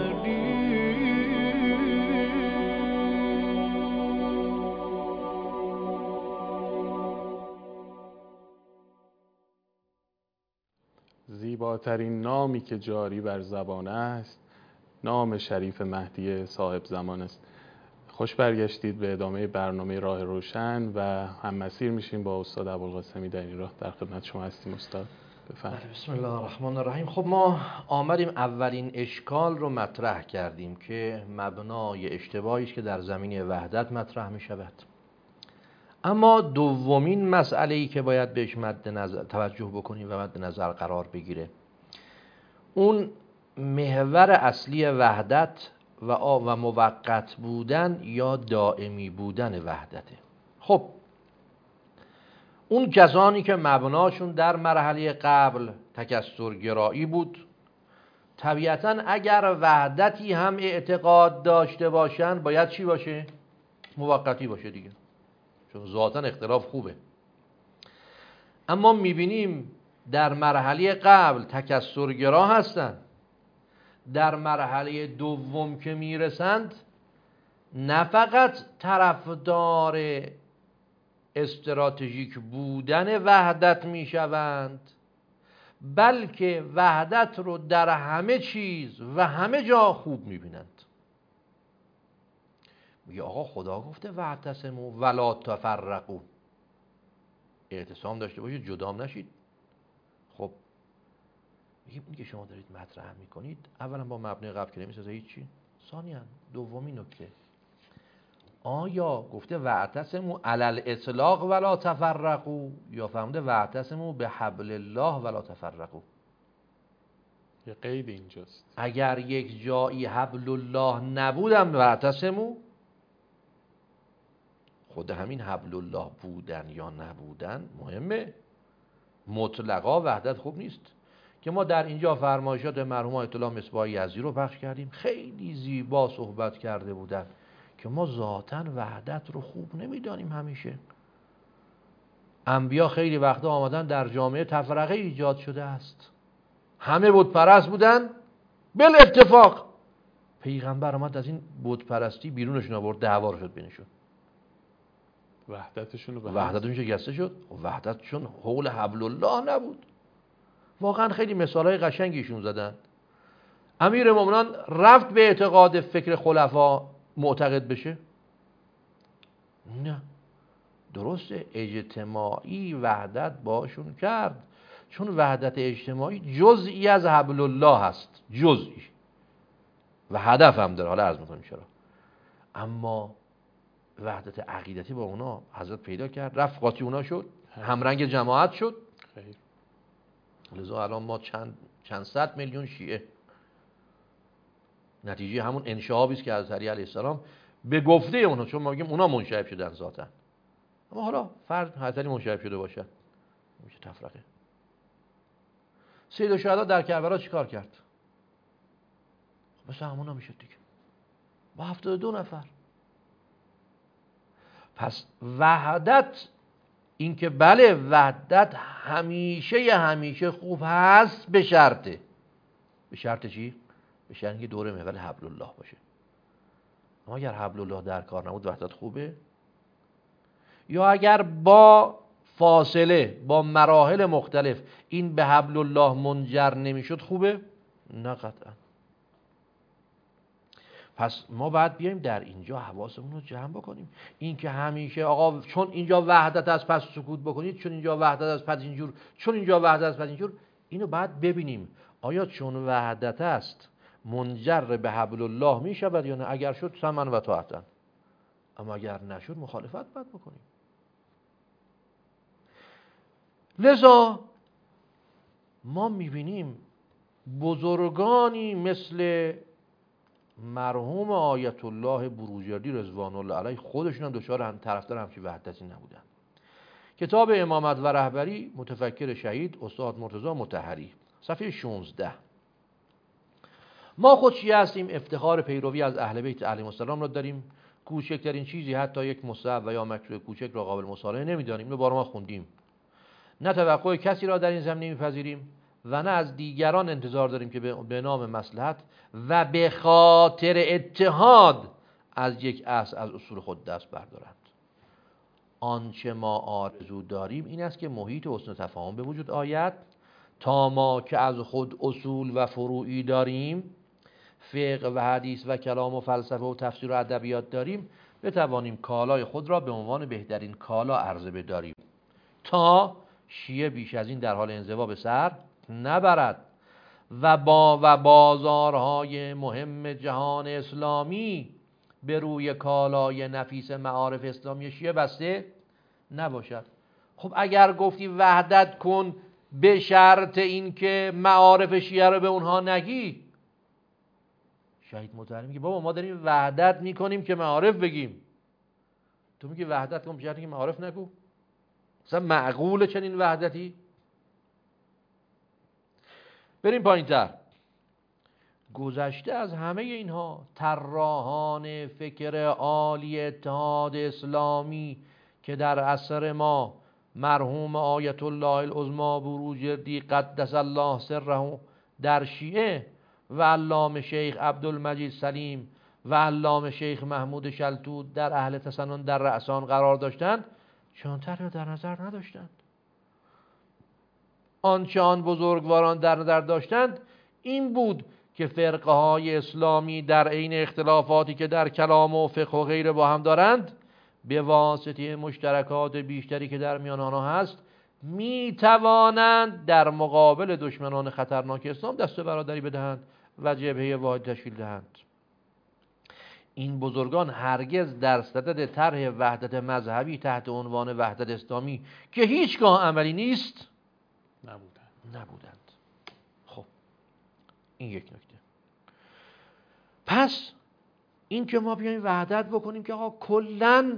زیباترین نامی که جاری بر زبان است نام شریف مهدی صاحب زمان است. خوش برگشتید به ادامه برنامه راه روشن و هم مسیر میشیم با استاد ابوالقاسمی در این راه. در خدمت شما هستیم استاد، بفرمایید. بسم الله الرحمن الرحیم. خب ما آمدیم اولین اشکال رو مطرح کردیم که مبنای اشتباهی است که در زمینه وحدت مطرح می شود. اما دومین مسئله‌ای که باید بهش مد نظر توجه بکنیم و مد نظر قرار بگیره، اون محور اصلی وحدت و موقت بودن یا دائمی بودن وحدته. خب اون کسانی که مبناشون در مرحله قبل تکثرگرایی بود، طبیعتاً اگر وحدتی هم اعتقاد داشته باشن باید چی باشه؟ موقتی باشه دیگه، چون ذاتاً اختلاف خوبه. اما میبینیم در مرحله قبل تکثرگرا هستن، در مرحله دوم که میرسند نه فقط طرفدار استراتژیک بودن وحدت میشوند، بلکه وحدت رو در همه چیز و همه جا خوب میبینند. میگه آقا خدا گفته واعتصموا ولا تفرقوا، اعتصام داشته باشید جدام نشید. خب میگه شما دارید مطرح میکنید اولا با مبنای قبل که نمیسازه هیچی، ثانیاً دومی نکته، آیا گفته واعتصموا علی الاطلاق ولا تفرقوا یا فرموده واعتصموا بحبل الله ولا تفرقوا؟ یه قید اینجاست. اگر یک جایی حبل الله نبودم واعتصموا، خود همین حبل الله بودن یا نبودن مهمه. مطلقا وحدت خوب نیست که ما در اینجا فرمایشات مرحوم آیت الله مصباح یزدی رو پخش کردیم، خیلی زیبا صحبت کرده بودن که ما ذاتاً وحدت رو خوب نمیدانیم. همیشه انبیا خیلی وقتا آمدن در جامعه تفرقه ایجاد شده است، همه بت پرست بودن، بل اتفاق پیغمبر آمد از این بت پرستی بیرونشون آورد، دعوا شد بینشون، وحدتشون شکسته شد. وحدتشون حول حبل الله نبود. واقعا خیلی مثالای قشنگیشون زدن. امیر مومنان رفت به اعتقاد فکر خلفا معتقد بشه؟ نه، درسته اجتماعی وحدت باشون کرد، چون وحدت اجتماعی جزئی از حبل الله هست، جزئی و هدف هم داره. حالا عرض میکنیم چرا. اما وحدت عقیدتی با اونا حضرت پیدا کرد، رفت قاطی اونا شد، همرنگ جماعت شد. خیر. لذا الان ما چند صد میلیون شیعه، نتیجه همون انشعابی است که حضرت علی علیه السلام به گفته اونها، چون ما میگیم اونا منشعب شدن ذاتن، اما حالا فرض حضرت علی منشعب شده باشد، میشه تفرقه. سید الشهدا در کربلا چیکار کرد؟ مثل همونا میشد دیگه، با 72 نفر. پس وحدت، این که بله وحدت همیشه خوب هست، به شرطه. به شرط چی؟ به شرط که دور محور حبل الله باشه. اما اگر حبل الله در کار نبود وحدت خوبه؟ یا اگر با فاصله، با مراحل مختلف این به حبل الله منجر نمیشد خوبه؟ نه قطعا. پس ما باید بیایم در اینجا حواسمون رو جمع بکنیم. این که همیشه آقا چون اینجا وحدت است پس سکوت بکنید، چون اینجا وحدت است پس اینجور، چون اینجا وحدت است پس اینجور، اینو باید ببینیم آیا چون وحدت است منجر به حبل الله می شود یا نه. اگر شد سمعا و طاعتا، اما اگر نشد مخالفت باید بکنیم. لذا ما میبینیم بزرگانی مثل مرحوم آیت الله بروجردی رضوان الله علیه خودشون هم دچار طرفدار همچین وحدتی نبودن. کتاب امامت و رهبری متفکر شهید استاد مرتضی مطهری، صفحه 16. ما خود شیعه هستیم، افتخار پیروی از اهل بیت علیهم السلام را داریم. کوچکترین چیزی حتی یک مصحف و یا مکروه کوچک را قابل مصالحه نمی‌دانیم. اینو بارها ما خوندیم. نه توقع کسی را در این زمینه می‌پذیریم و نه از دیگران انتظار داریم که به نام مصلحت و به خاطر اتحاد از یک اصل از اصول خود دست بردارند. آنچه ما آرزو داریم این است که محیط حسن تفاهم به وجود آید تا ما که از خود اصول و فروعی داریم، فقه و حدیث و کلام و فلسفه و تفسیر و ادبیات داریم، بتوانیم کالای خود را به عنوان بهترین کالا عرضه بداریم تا شیعه بیش از این در حال انزوا به سر نبرد و بازارهای مهم جهان اسلامی به روی کالای نفیس معارف اسلامی شیعه بسته نباشد. خب اگر گفتی وحدت کن به شرط این که معارف شیعه رو به اونها نگی، شهید مطهری میگه بابا ما داریم وحدت میکنیم که معارف بگیم، تو میگی وحدت کن به شرطی که معارف نگو؟ مثلا معقوله چنین وحدتی؟ بریم پایین تر. گذشته از همه اینها طراحان فکر عالی اتحاد اسلامی که در عصر ما مرحوم آیت الله العظمی بروجردی قدس الله سره در شیعه و علامه شیخ عبدالمجید سلیم و علامه شیخ محمود شلتوت در اهل تسنن در رأسان قرار داشتند، چونتر را در نظر نداشتند. آنچه آن بزرگواران در نظر داشتند این بود که فرقه های اسلامی در عین اختلافاتی که در کلام و فقه و غیره با هم دارند، به واسطه مشترکات بیشتری که در میان آنها هست می توانند در مقابل دشمنان خطرناک اسلام دست برادری بدهند و جبهه واحد تشکیل دهند. این بزرگان هرگز در صدد طرح وحدت مذهبی تحت عنوان وحدت اسلامی که هیچگاه عملی نیست نبودند. خب این یک نکته. پس این که ما بیایم وحدت بکنیم که آقا کلاً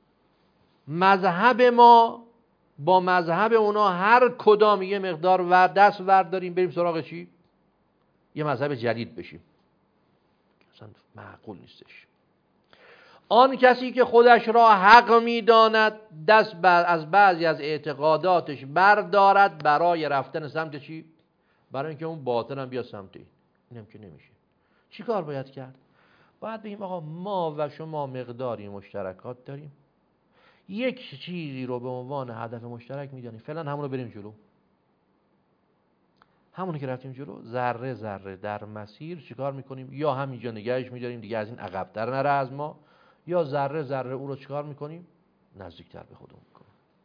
مذهب ما با مذهب اونا هر کدام یه مقدار و دست ورداریم بریم سراغ چی؟ یه مذهب جدید بشیم، اصلا معقول نیستش. آن کسی که خودش را حق می‌داند دست از بعضی از اعتقاداتش بردارد برای رفتن سمت چی؟ برای اینکه اون باطن هم بیاد سمت اینم که نمیشه. چی کار باید کرد؟ باید بگیم آقا ما و شما مقداری مشترکات داریم، یک چیزی رو به عنوان هدف مشترک می‌دانیم، فعلا همون رو بریم جلو. همونی که رفتیم جلو ذره ذره در مسیر چیکار می‌کنیم؟ یا همینجا نگهش می‌داریم دیگه از این عقب‌تر نره از ما، یا ذره ذره او رو چیکار می‌کنیم؟ نزدیکتر به خودمون میکنه.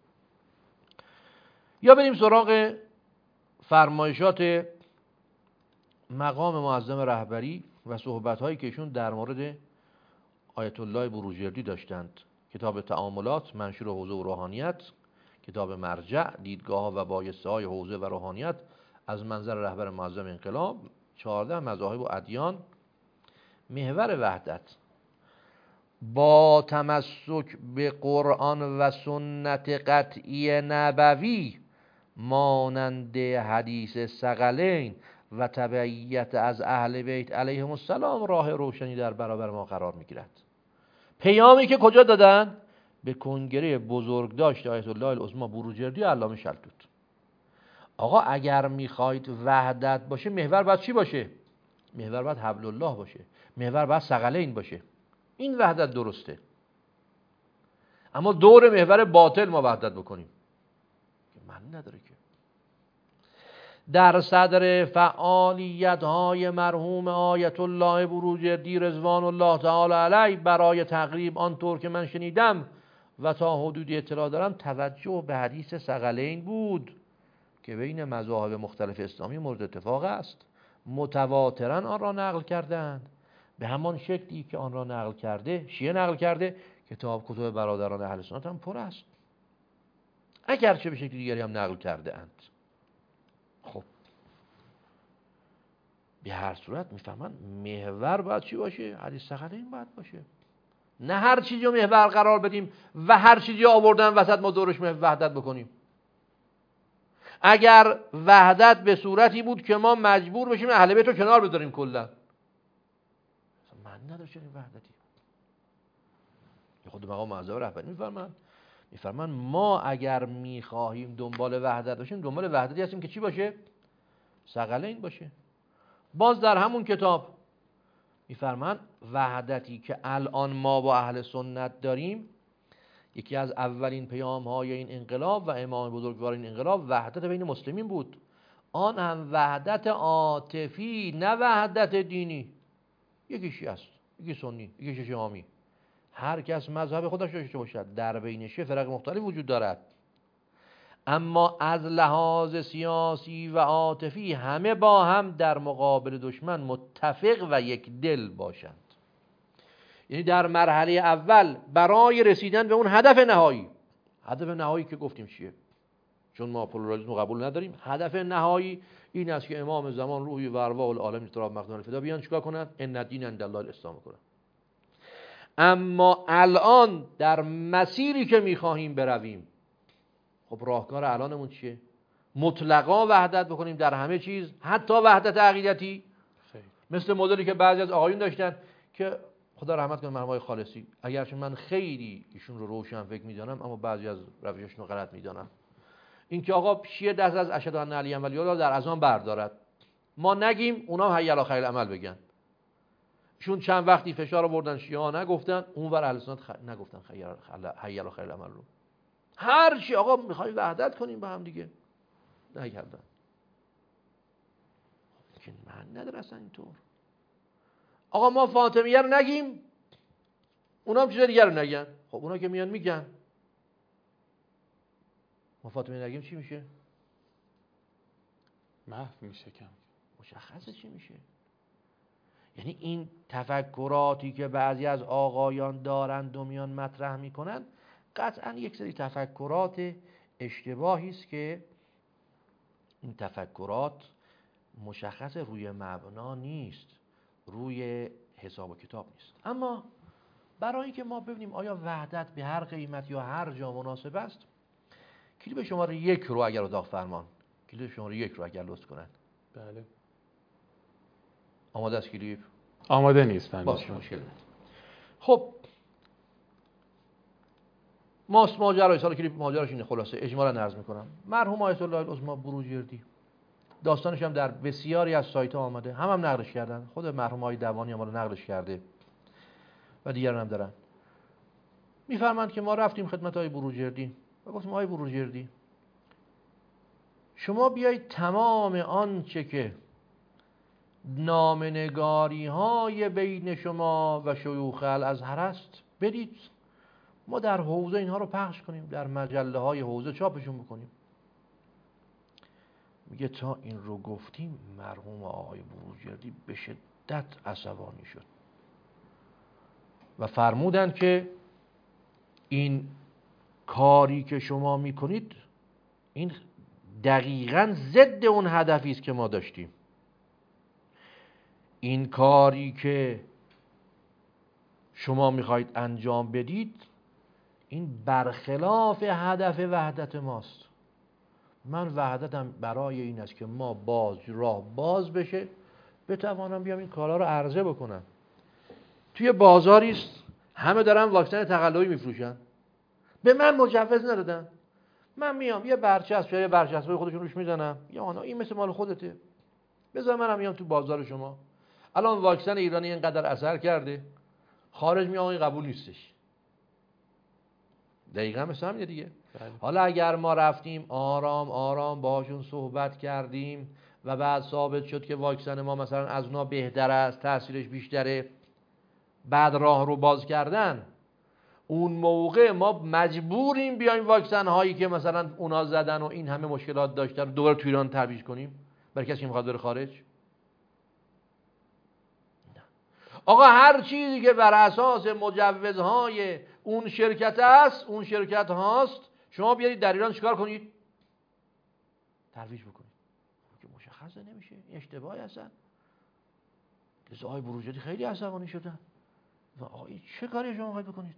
یا بریم سراغ فرمایشات مقام معظم رهبری و صحبت‌هایی که ایشون در مورد آیت الله بروجردی داشتند. کتاب تعاملات منشور حوزه و روحانیت، کتاب مرجع دیدگاه‌ها و بایسته‌های حوزه و روحانیت از منظر رهبر معظم انقلاب، 14 مذاهب و ادیان، محور وحدت با تمسک به قرآن و سنت قطعی نبوی مانند حدیث ثقلین و تبعیت از اهل بیت علیهم السلام راه روشنی در برابر ما قرار میگیرد. پیامی که کجا دادن؟ به کنگره بزرگداشت آیت الله العظمی بروجردی علامه شلتوت. آقا اگر میخواید وحدت باشه محور باید چی باشه؟ محور باید حبل الله باشه، محور باید ثقلین باشه. این وحدت درسته. اما دور محور باطل ما وحدت بکنیم معنی نداره که. در صدر فعالیت های مرحوم آیت الله بروجردی رضوان الله تعالی علیه برای تقریب آنطور که من شنیدم و تا حدودی اطلاع دارم توجه به حدیث ثقلین بود که بین مذاهب مختلف اسلامی مورد اتفاق است. متواترا آن را نقل کردند به همان شکلی که آن را نقل کرده شیعه نقل کرده. کتب برادران اهل سنت هم پر است، اگرچه به شکل دیگری هم نقل کرده اند. خب به هر صورت میفهمن محور باید چی باشه؟ حدیث ثقلین باید باشه. نه هر چیزی رو محور قرار بدیم و هر چیزی آوردن وسط ما دورش وحدت بکنیم. اگر وحدت به صورتی بود که ما مجبور بشیم اهل بیت رو کنار بذاریم کلا، معنی نداره چنین وحدتی. خود مقام معظم رهبری میفرمان ما اگر میخواهیم دنبال وحدت باشیم دنبال وحدتی هستیم که چی باشه؟ ثقلین باشه. باز در همون کتاب میفرمان وحدتی که الان ما با اهل سنت داریم، یکی از اولین پیام های این انقلاب و امام بزرگوار این انقلاب وحدت بین مسلمین بود. آن هم وحدت عاطفی نه وحدت دینی. یکی شیعه است، یکی سنی، یکی امامی، هر کس مذهب خودش داشته باشد. در بین شیعه فرق مختلف وجود دارد، اما از لحاظ سیاسی و عاطفی همه با هم در مقابل دشمن متفق و یک دل باشند. یعنی در مرحله اول برای رسیدن به اون هدف نهایی که گفتیم چیه؟ چون ما پلورالیسم رو قبول نداریم، هدف نهایی این است که امام زمان روحی و ارواح العالم تراب مقدار فدا بیان چیکار کنن؟ ان الدین عند الله الاسلام کنن. اما الان در مسیری که میخواهیم برویم، خب راهکار الانمون چیه؟ مطلقا وحدت بکنیم در همه چیز، حتی وحدت عقیدتی. مثل مدلی که بعضی از آقایون داشتن که خدا رحمت کنه مرحوم خالصی، اگرچه من خیلی ایشون رو روشن فکر میدانم اما بعضی از روششون رو غلط میدانم، این که آقا شیعه دست از اشهد ان علی ولی الله در اذان بردارد، ما نگیم اونا حی علی خیر العمل بگن. چون چند وقتی فشار آوردن شیعه ها نگفتن، اونور اهل سنت نگفتن حی علی خیر العمل رو. هر چی آقا میخوایم وحدت کنیم با هم دیگه نکردن. که من نداره اصلا اینطور. آقا ما فاطمیه رو نگیم، اونا هم چیز دیگر رو نگن. خب اونا که میان میگن ما فاطمیه نگیم چی میشه؟ محو میشه. کم مشخصه چی میشه. یعنی این تفکراتی که بعضی از آقایان دارند و میان مطرح میکنن قطعا یک سری تفکرات اشتباهی است که این تفکرات مشخص روی مبنا نیست، روی حساب و کتاب نیست. اما برای اینکه ما ببینیم آیا وحدت به هر قیمت یا هر جا مناسب است، کلیپ شماره 1 رو اگر اتاق فرمان کلیپ شماره 1 رو اگر لطف کنن. بله. آماده است کلیپ؟ آماده نیستن. باشه مشکل نداره. خب ماجرای سال کلیپ ماجراش اینه، خلاصه اجمالا عرض میکنم. مرحوم آیت الله العظمی بروجردی داستانش هم در بسیاری از سایت ها آمده، هم نقلش کردن. خود مرحوم آقای دوانی هم رو نقلش کرده و دیگران هم دارن. میفرمایند که ما رفتیم خدمت آقای بروجردی و گفتیم آقای بروجردی شما بیایید تمام آنچه که نامنگاری های بین شما و شیوخ الازهر است بدید، ما در حوزه اینها رو پخش کنیم، در مجله های حوزه چاپشون بکنیم. میگه تا این رو گفتیم مرحوم آقای بروجردی به شدت عصبانی شد و فرمودن که این کاری که شما میکنید این دقیقاً ضد اون هدفی است که ما داشتیم. این کاری که شما میخواید انجام بدید این برخلاف هدف وحدت ماست. من وحدتم برای این است که ما راه باز بشه بتوانم بیام این کالا رو عرضه بکنم. توی بازاری است همه دارن واکسن تقلبی میفروشن، به من مجوز ندادن، من میام یه برچسب خودشون روش میزنم، یا آنا این مثل مال خودته، بذار منم میام تو بازار شما. الان واکسن ایرانی اینقدر اثر کرده، خارج میام این قبول نیستش. دقیقاً مثل همینه دیگه. حالا اگر ما رفتیم آرام آرام باهاشون صحبت کردیم و بعد ثابت شد که واکسن ما مثلا از اونا بهتر است، تاثیرش بیشتره، بعد راه رو باز کردن، اون موقع ما مجبوریم بیایم واکسن هایی که مثلا اونا زدن و این همه مشکلات داشتن دوباره تو ایران ترویج کنیم برای کسی که میخواد بره خارج. آقا هر چیزی که بر اساس مجوزهای اون شرکت است، اون شرکت هاست، شما بیارید در ایران چیکار کنید؟ ترویج بکنید. که مشخصه نمیشه، اشتباهی هستن. لذا آقای بروجردی خیلی عصبانی شدن. و آقای چه کاری شما میخواید بکنید؟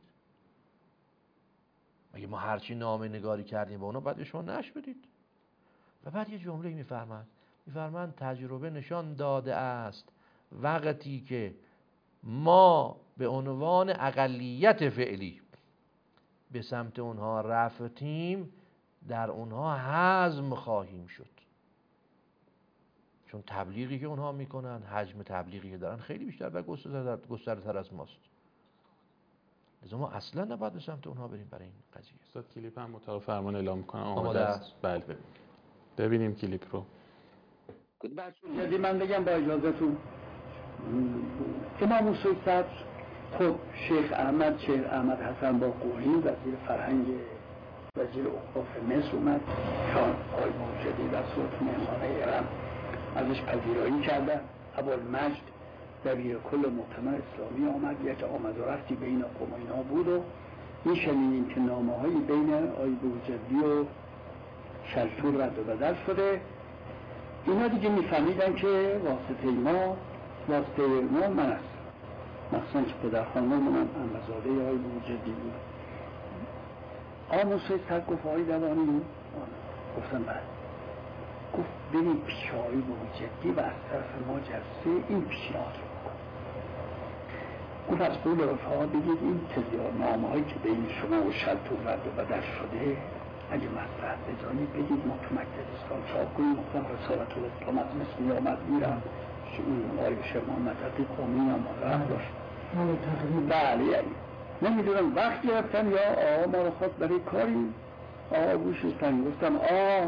مگه ما هرچی نامه نگاری کردیم با اونا بعد شما نش بدید؟ و بعد یه جمله میفرمند تجربه نشان داده است وقتی که ما به عنوان اقلیت فعلی به سمت اونها رفتیم در اونها هضم خواهیم شد، چون تبلیغی که اونها میکنن، حجم تبلیغی که دارن خیلی بیشتر و گسترده‌تر از ماست. لذا ما اصلا نباید به سمت اونها بریم. برای این قضیه استاد کلیپ هم مطابق فرمان اعلام میکنم آماده است. بله ببینیم کلیپ رو. یادی من بگم با اجازهتون، امام اصول صدر خب شیخ احمد حسن باقوری وزیر فرهنگ وزیر اوقاف مصر اومد، شاه آقای بروجردی و صوت مهمانه ارم ازش پذیرایی کردن. ابوالمجد دبیر کل مؤتمر اسلامی آمد، یک آمد و رفتی بین قوم و اینا بود و میشنیدیم که نامه‌هایی بین آقای بروجردی و شلتور رد و بدل شده. اینا دیگه میفهمیدن که واسطه ما من هستم، مخصوصا که پدرخوانده منم انبزاده آقای بروجردی بود. موسی سر گفت آقای دوانی، گفتم بله. گفت بریم پیش آقای بروجردی و از طرف ما جلسه این پیشنهاد رو بکن. گفت از قول رفاقا بگید این نامه هایی که بین شما و شلتور رد و بدل شده اگه مصلحت بدانید بگید ما تو مکتب اسلام چاپ کنیم. گفتم رسالت الاسلام از مصر میامد میرم آقای شیخ محمد عقیل قومی هم رفت داشت. بله یعنی نمیدونم وقت گرفتن یا آقا ما رو خواست برای کاری آقا گوشستن. گفتم آقا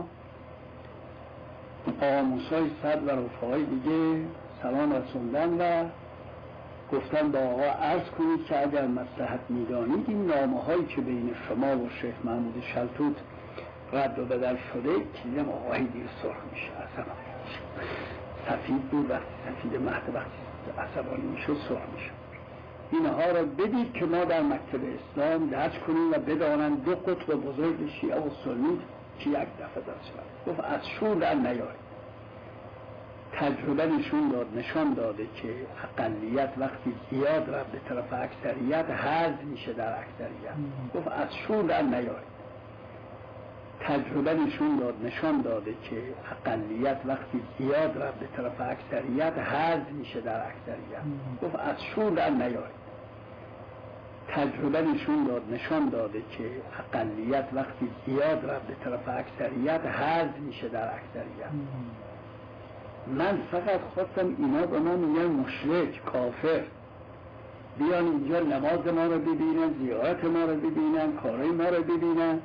موسی صدر و رفقای دیگه سلام رسوندن و گفتن با آقا عرض کنید که اگر مصلحت میدانید این نامه هایی که بین شما و شیخ محمود شلتوت رد و بدل شده که هم آقای دیر سرخ میشه، عصبانی میشه. سفید بود وقتی سفید مهد وقتی عصبانی میشه سرخ میشه. اینها را بدید که ما در مکتب اسلام درج کنیم و بدانند دو قطب بزرگ شیعه و سنی که یک دفعه درج شد. گفت از شور در نیارید. تجربه نشان داده که اقلیت وقتی زیاد رفت به طرف اکثریت حذف میشه در اکثریت. گفت از شور در نیارید. تجربه نشان داده که اقلیت وقتی زیاد رفت به طرف اکثریت حذف میشه در اکثریت. گفت از شور در نیارید. تجربه نشان داده که اقلیت وقتی زیاد رفت به طرف اکثریت حذف میشه در اکثریت. من فقط خواستم اینا به ما میگن مشرک، کافر، بیان اینجا نماز ما رو ببینن، زیارت ما رو ببینن، کارهای ما رو ببینن.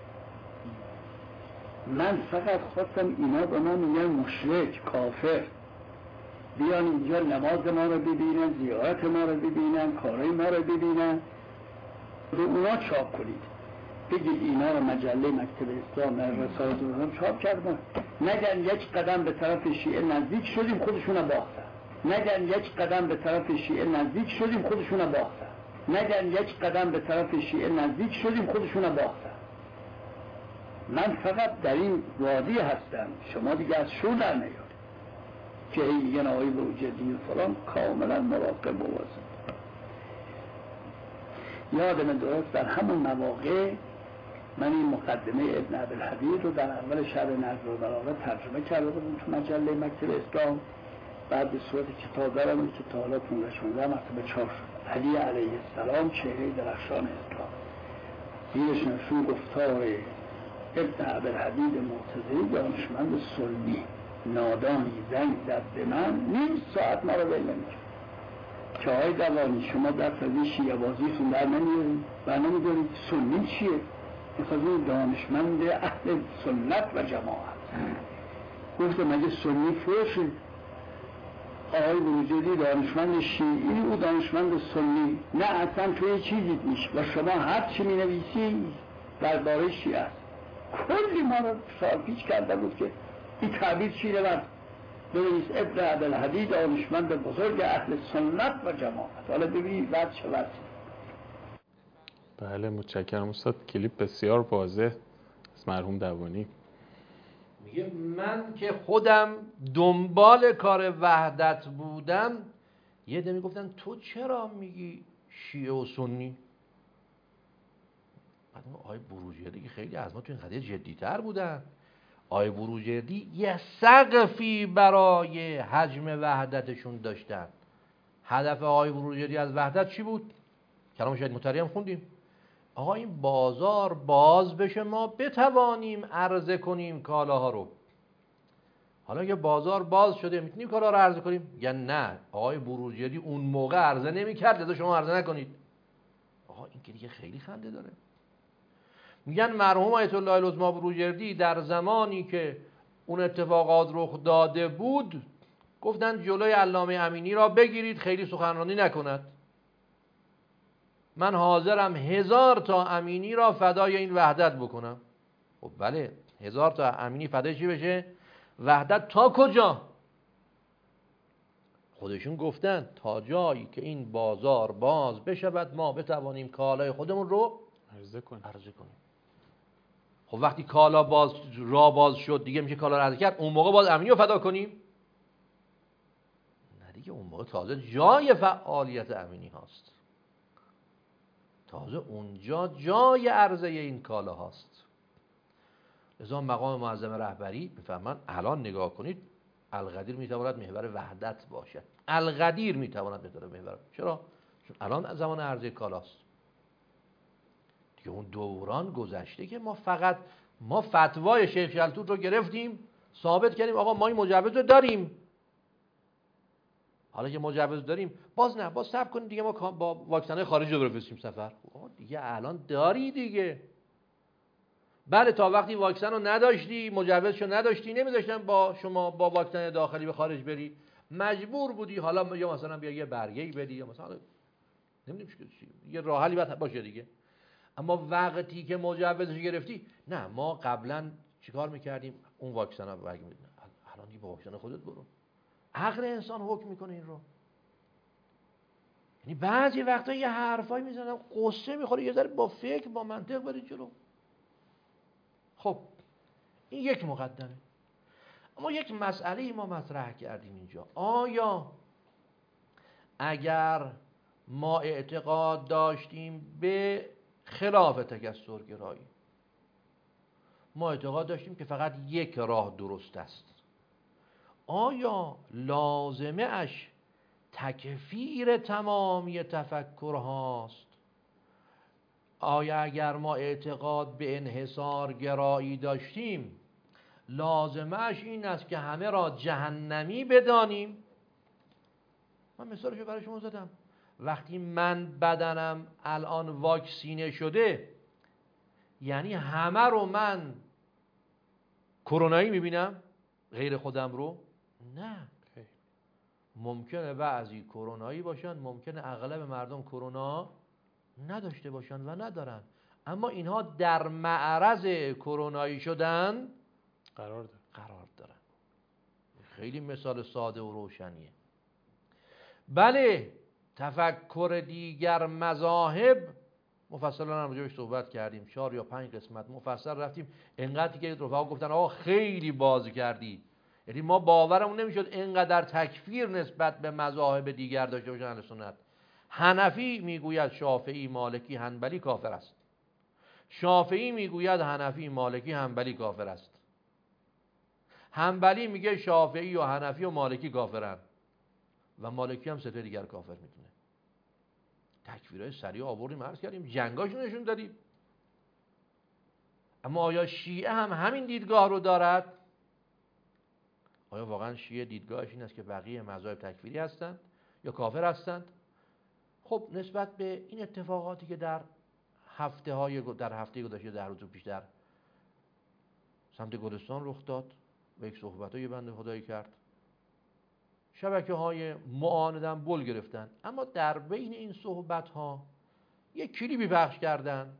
من فقط خواستم اینا به ما میگن مشرک، کافر، بیان اینجا نماز ما رو ببینن، زیارت ما رو ببینن، کارهای ما رو ببینن. به اونا چاپ کنید، بگید اینا رو مجله مکتب اسلام در رسالت اسلام چاپ کردن. نگن یک قدم به طرف شیعه نزدیک شدیم خودشون باختن. نگن یک قدم به طرف شیعه نزدیک شدیم خودشون باختن. نگن یک قدم به طرف شیعه نزدیک شدیم خودشون باختن. من فقط در این وادی هستم، شما دیگه از شور در نیارید که هی میگن آقای بروجردی و فلان. کاملا مراقب بوازم. یادم درست در همون مواقع من این مقدمه ابن عبدالحدید رو در اول شهر نظر و بلاغه ترجمه کرده بودم تو مجله مکتب اسلام. بعد به صورت کتاب دارم که تا حالا 15 مرتبه چاپ شد. علی علیه السلام چهره درخشان اسلام. زیرش نشون گفتار ابن عبدالحدید معتزلی دانشمند سنی نادانی زنگ زد به من، نیم ساعت ما رو ول نمی‌کرد که آقای دوانی شما دست از این شیعه بازیتون در نمیارید و نمیدونید سنی چیه. مثلا دانشمند اهل سنت و جماعت گفت مگه سنی فوشه؟ آقای بروجردی دانشمند شیعی، او دانشمند سنی. نه اصلا توی چیزی میشه و شما هر چی می نویسی درباره شیعه است. کلی ما رو سالپیچ کرده بود که این تعبیر چی رود بنویس ابن عبدالحدید دانشمند بزرگ اهل سنت و جماعت. حالا ببینید بعد چه وضعی. بله متشکرم استاد. کلیپ بسیار واضح از مرحوم دوانی. میگه من که خودم دنبال کار وحدت بودم، یه عده میگفتن تو چرا میگی شیعه و سنی؟ بعد آقای بروجردی که خیلی از ما تو این قضیه جدی‌تر بودن. آقای بروجردی یه سقفی برای حجم وحدتشون داشتن. هدف آقای بروجردی از وحدت چی بود؟ کلام شهید مطهری هم خوندیم. آقا این بازار باز بشه ما بتوانیم عرضه کنیم کالاها رو. حالا که بازار باز شده میتونیم کالا رو عرضه کنیم یا نه؟ آقای بروجردی اون موقع عرضه نمی‌کرد، لذا شما عرضه نکنید. آقا این که دیگه خیلی خنده داره. میگن مرحوم آیت الله العظما بروجردی در زمانی که اون اتفاقات رخ داده بود گفتن جلوی علامه امینی را بگیرید خیلی سخنرانی نکند. من حاضرم 1000 تا امینی را فدای این وحدت بکنم. خب بله 1000 تا امینی فدای چی بشه؟ وحدت تا کجا؟ خودشون گفتن تا جایی که این بازار باز بشود ما بتوانیم کالای خودمون رو عرضه کنیم. خب وقتی کالا باز شد دیگه میشه کالا رو عرضه کرد، اون موقع باز امینی رو فدا کنیم؟ نه دیگه، اون موقع تازه جای فعالیت امینی هاست، تازه اونجا جای عرضه این کالا هاست. لذا مقام معظم رهبری میفهمن الان نگاه کنید القدیر میتواند محور وحدت باشد. القدیر میتواند محور. چرا؟ چون الان زمان عرضه کالاست دیگه. اون دوران گذشته که ما فتوای شیخ شلتوت رو گرفتیم ثابت کردیم آقا ما این مجوز رو داریم. حالا که مجوز داریم باز صبر کنید دیگه ما با واکسن‌های خارجی رو بفرستیم سفر. دیگه الان داری دیگه. بله تا وقتی واکسن رو نداشتی، مجوزشو نداشتی، نمیذاشتن با شما با واکسن داخلی به خارج بری، مجبور بودی حالا یا مثلا بیا یه برگه‌ای بدی یا مثلا نمیدونم چی، یه راه حلی باشه دیگه. اما وقتی که مجوزش گرفتی، نه ما قبلا چیکار میکردیم؟ اون واکسن رو برگ میدیم. الان دیگه با واکسن خودت برو. عقل انسان حکم میکنه این رو. یعنی بعضی وقتا یه حرفایی میزنم قصه میخوره، یه ذره با فکر با منطق برید جلو. خب این یک مقدمه. اما یک مسئله ما مطرح کردیم اینجا. آیا اگر ما اعتقاد داشتیم به خلاف تکثرگرایی، ما اعتقاد داشتیم که فقط یک راه درست است، آیا لازمه اش تکفیر تمامی تفکرهاست؟ آیا اگر ما اعتقاد به انحصار گرایی داشتیم لازمش این است که همه را جهنمی بدانیم؟ من مثالشو برای شما زدم. وقتی من بدنم الان واکسینه شده یعنی همه رو من کرونایی میبینم غیر خودم رو؟ نه، ممکنه بعضی کرونایی باشن، ممکنه اغلب مردم کرونا نداشته باشن و ندارن، اما اینها در معرض کرونایی شدن قرار دارن. خیلی مثال ساده و روشنیه. بله، تفکر دیگر مذاهب مفصلا هم راجعش صحبت کردیم، 4 یا 5 قسمت مفصل رفتیم. انقدر که رفقا گفتن آقا خیلی باز کردی، یعنی ما باورمون نمیشد اینقدر تکفیر نسبت به مذاهب دیگر داشته باشن اهل سنت. حنفی میگوید شافعی، مالکی، حنبلی کافر است. شافعی میگوید حنفی، مالکی، حنبلی کافر است. حنبلی میگه شافعی و حنفی و مالکی کافرن و مالکی هم 3 دیگر کافر میدونه. تکفیرهای سریع آوردیم، عرض کردیم، جنگاشون نشون دادیم. اما آیا شیعه هم همین دیدگاه رو دارد؟ آیا واقعا شیعه دیدگاهش این است که بقیه مذاهب تکفیری هستند یا کافر هستند؟ خب نسبت به این اتفاقاتی که در هفته گذشته 10 روز پیش در سمت گلستان رخ داد و یک صحبت‌های بنده خدایی کرد، شبکه‌های معاندن بل گرفتن، اما در بین این صحبت‌ها یک کلیپی پخش کردن.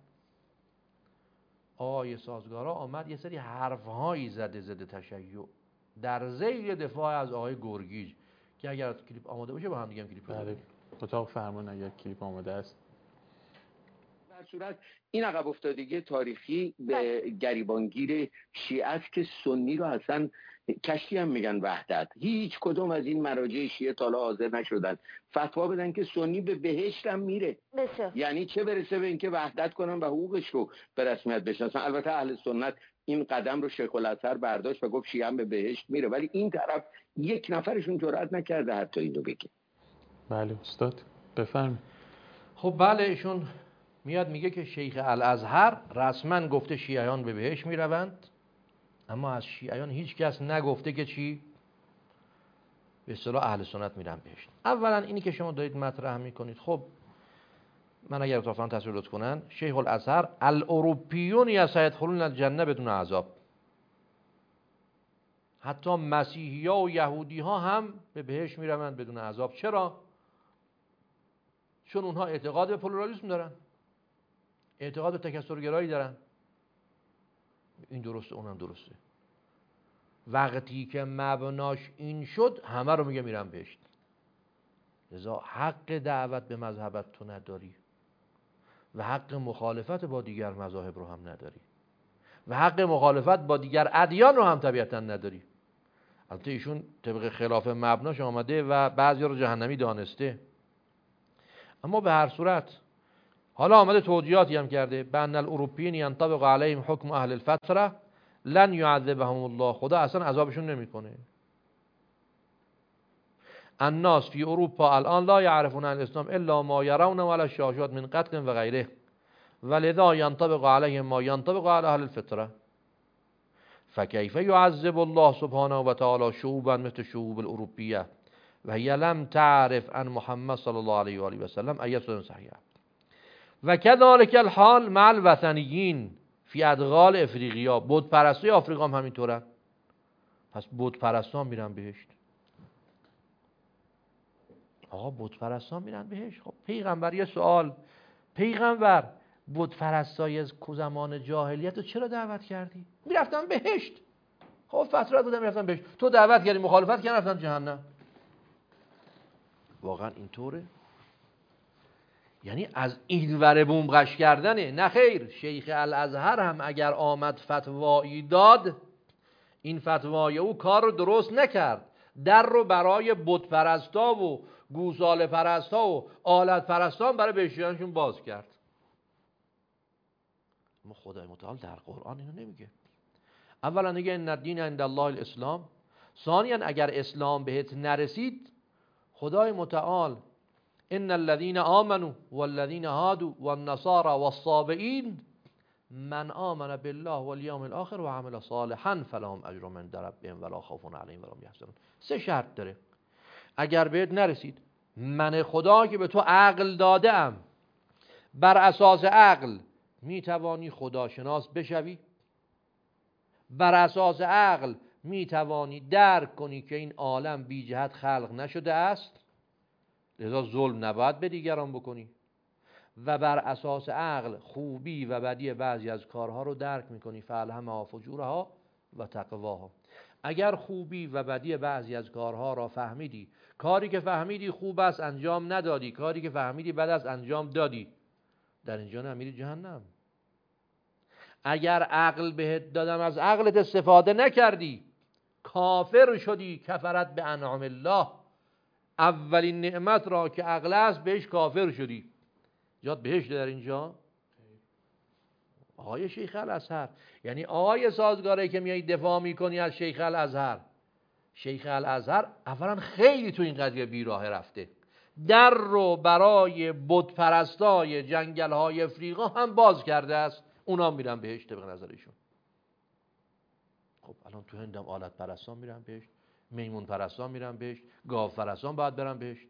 آقای سازگارا آمد یه سری حرف‌هایی زده ضد تشیع در ذیل دفاع از آقای گرگیج که اگر کلیپ آماده باشه با هم دیگه کلیپ بله، اتاق فرمان اگر کلیپ آماده است. در صورت این عقب افتادگی تاریخی به گریبانگیر شیعه است که سنی رو اصلا کشتی هم میگن وحدت. هیچ کدوم از این مراجع شیعه تا حالا حاضر نشدن فتوا بدن که سنی به بهشت هم میره. یعنی چه برسه به اینکه وحدت کنن و حقوقش رو به رسمیت بشناسن. البته اهل سنت این قدم رو شیخ الازهر برداشت و گفت شیعه هم به بهشت میره، ولی این طرف یک نفرشون جرئت نکرده حتی اینو بگه. بله استاد بفرمایید. خب بله، ایشون میاد میگه که شیخ الازهر رسما گفته شیعیان به بهشت میروند، اما از شیعیان هیچ کس نگفته که چی؟ به اصطلاح اهل سنت میرن بهشت. اولا اینی که شما دارید مطرح میکنید، خب من اگر اطرافاً تصویر لطف کنن، شیخ الازهر الاوروپیون سیدخلون الجنه بدون عذاب، حتی مسیحی ها و یهودی ها هم به بهشت میروند بدون عذاب. چرا؟ چون اونها اعتقاد به پلورالیسم دارن، اعتقاد به تکثرگرایی دارن. این درسته، اونم درسته. وقتی که مبناش این شد همه رو میگه میرن بهشت. لذا حق دعوت به مذهبت تو نداری و حق مخالفت با دیگر مذاهب رو هم نداری و حق مخالفت با دیگر ادیان رو هم طبیعتا نداری. البته ایشون طبق خلاف مبناش آمده و بعضی رو جهنمی دانسته، اما به هر صورت حالا آمده توجیهاتی هم کرده. بان الاوروپیین ینطبق علیهم حکم اهل الفتره لن یعذبهم الله، خدا اصلا عذابشون نمیکنه. الناس فی اروپا الان لا یعرفون الاسلام الا ما یرون ولا شاشات من قتل و غیره ولذا ینطبق علیهم ما ینطبق علی اهل الفتره فکیف یعذب الله سبحانه و تعالی شعوبا مثل شعوب الاوروپیه و هی لم تعرف عن محمد صلی الله علیه و آله و سلم ایت صحیحه و کذالک الحال مع الوثنیین فی ادغال افریقیا. بت پرستی آفریقا هم همینطوره. پس بت پرستان میرن بهشت. آقا بت پرستان میرن بهشت. خب پیغمبر، یه سوال، پیغمبر بت پرستای از زمان جاهلیت رو چرا دعوت کردی؟ میرفتن بهشت. خب فترات بودن میرفتن بهشت، تو دعوت کردی، مخالفت کردن، رفتن جهنم. واقعا اینطوره؟ یعنی از این ور بوم قش کردنه؟ نه خیر. شیخ الازهر هم اگر آمد فتوایی داد، این فتوای او کار رو درست نکرد، در رو برای بت پرستا و گوساله پرستا و آلت پرستان برای بهشتیانشون باز کرد. اما خدای متعال در قرآن اینو نمیگه. اولا میگه ان الدین عند الله الاسلام. ثانیا اگر اسلام بهت نرسید، خدای متعال ان الذين آمنوا والذين هادوا والنصارى والصابئين من آمن بالله والیوم الاخر و عمل صالحا فلهم اجر من ربهم ولا خوف علیهم ولا هم یحزنون. 3 شرط داره. اگر بهت نرسید، من خدا که به تو عقل دادم، بر اساس عقل میتوانی خداشناس بشوی، بر اساس عقل میتوانی درک کنی که این عالم بی جهت خلق نشده است، لذا ظلم نباید به دیگران بکنی، و بر اساس عقل خوبی و بدی بعضی از کارها رو درک میکنی، فالهمها فجورها و تقواها. اگر خوبی و بدی بعضی از کارها را فهمیدی، کاری که فهمیدی خوب است انجام ندادی، کاری که فهمیدی بد است انجام دادی، در اینجا نمیری جهنم. اگر عقل بهت دادم از عقلت استفاده نکردی، کافر شدی، کفرت به انعام الله، اولین نعمت را که عقل است بهش کافر شدی. جات بهشت در اینجا؟ آقای شیخ الازهر، یعنی آقای سازگاره که میای دفاع میکنی از شیخ الازهر. شیخ الازهر اولا خیلی تو این قضیه بیراه رفته، در رو برای بت پرستای جنگل های افریقا هم باز کرده است، اونا میرن بهشت به نظرشون. خب الان تو هندم آلت پرستان میرن بهشت، میمون پرستان میرن بهشت، گاو پرستان باید برن بهشت.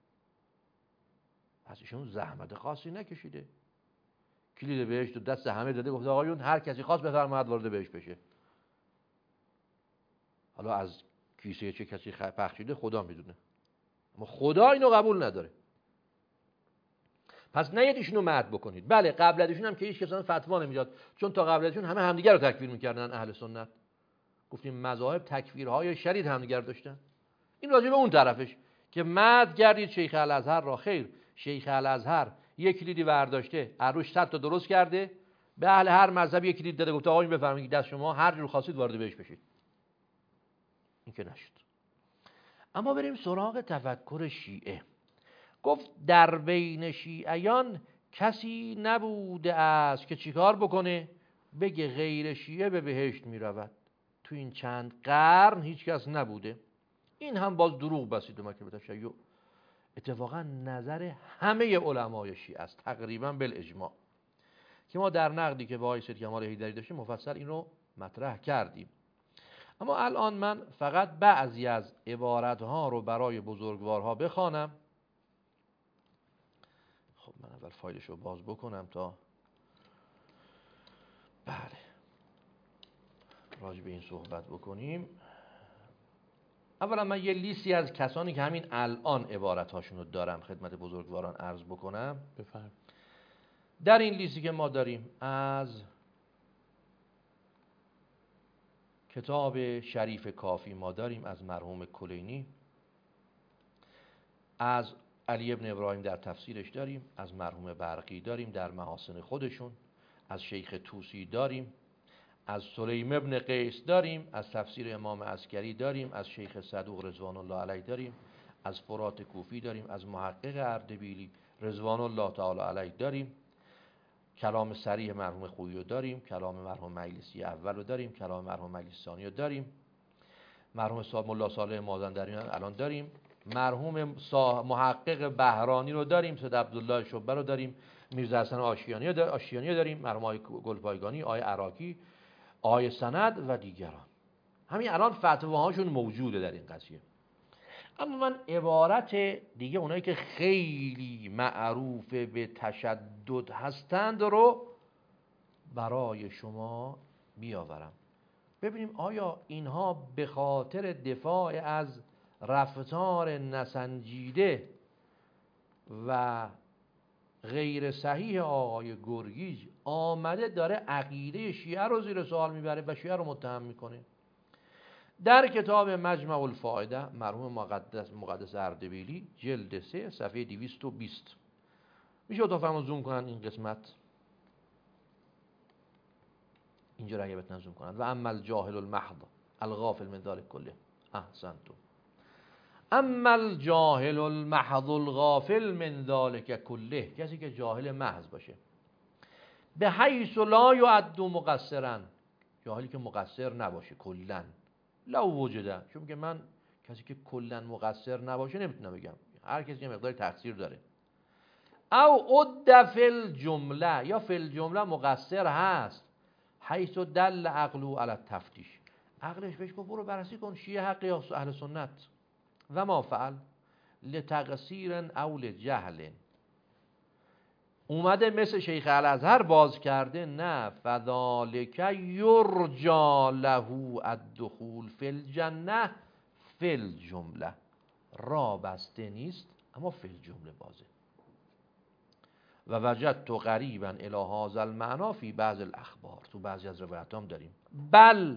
پس ایشون زحمت خاصی نکشیده، کلید بهشت تو دست همه داده، گفته آقایون هر کسی خواست بفرماید وارد بهشت بشه. حالا از کیسه چه کسی بخشیده خدا میدونه، اما خدا اینو قبول نداره. پس نیاد ایشونو مدح بکنید. بله قبل از ایشون هم که هیچ کسی فتوا نمیداد، چون تا قبل از ایشون همه همدیگر رو تکفیر میکردن. اهل سنت گفتیم مذاهب تکفیرهای شدید همدیگر داشتن. این راجع به اون طرفش که مدح کردید شیخ الازهر را. خیر، شیخ الازهر یک کلیدی برداشته، عروش 100 تا درست کرده، به اهل هر مذهب یک کلید داده، گفته آقا این بفرمایید دست شما هر جور خواستید وارد بهش بشید. این که نشد. اما بریم سراغ تفکر شیعه. گفت در بین شیعیان کسی نبوده است که چیکار بکنه؟ بگه غیر شیعه به بهشت می رود. تو این چند قرن هیچ کس نبوده. این هم باز دروغ بسید به مکتب تشیع. اتفاقا نظر همه علمای شیعه است تقریبا بالاجماع، که ما در نقدی که به آقای سید کمال حیدری داشتیم مفصل این رو مطرح کردیم. اما الان من فقط بعضی از عبارتها رو برای بزرگوارها بخوانم. خب من اول فایلش رو باز بکنم تا بله راجع به این صحبت بکنیم. اولا من یه لیستی از کسانی که همین الان عبارتهاشون رو دارم خدمت بزرگواران عرض بکنم. بفرم. در این لیستی که ما داریم از کتاب شریف کافی ما داریم از مرحوم کلینی، از علی ابن ابراهیم در تفسیرش داریم، از مرحوم برقی داریم در محاسن خودشون، از شیخ طوسی داریم، از سلیم ابن قیس داریم، از تفسیر امام عسکری داریم، از شیخ صدوق رضوان الله علیه داریم، از فرات کوفی داریم، از محقق اردبیلی رضوان الله تعالی علیه داریم، کلام صریح مرحوم خویی داریم، کلام مرحوم مجلسی اول رو داریم، کلام مرحوم مجلسی ثانی رو داریم، مرحوم ملا صالح مازندرانی الان داریم، مرحوم محقق بهرانی رو داریم، سید عبدالله شبه رو داریم، میرزا حسن آشیانی رو داریم، مرحوم آقای گلپایگانی، آقای عراقی، آقای سند و دیگران. همین الان فتواهاشون موجوده در این قضیه. اما من عبارت دیگه اونایی که خیلی معروف به تشدد هستند رو برای شما بیاورم، ببینیم آیا اینها به خاطر دفاع از رفتار نسنجیده و غیر صحیح آقای گرگیز آمده داره عقیده شیعه رو زیر سوال میبره و شیعه رو متهم میکنه. در کتاب مجمع الفائده مرحوم مقدس اردبیلی جلد 3 صفحه 220 میشه اتاق فرمان زوم کنن این قسمت، اینجا رو اگه بتونن زوم کنن. و اما الجاهل المحض الغافل من ذلك کله احسنتم. اما الجاهل المحض الغافل من ذلك کله، کسی که جاهل محض باشه، به حیث لا یعد مقصرا، جاهلی که مقصر نباشه کلا، لو وجده، چون که من کسی که کلا مقصر نباشه نمیتونم بگم، هر کسی یه مقدار تقصیر داره. او عد فی الجمله، یا فی الجمله مقصر هست، حیث دل عقله علی التفتیش، عقلش بهش گفت برو بررسی کن شیعه حق یا اهل سنت. و ما فعل لتقصیر او لجهل، اومده مثل شیخ الازهر باز کرده، نه فذالک یرجا له الدخول فی الجنه فی الجمله، را بسته نیست اما فی الجمله بازه. و وجدت غریبا الی هذا المعنا فی بعض الاخبار، تو بعضی از روایات هم داریم. بل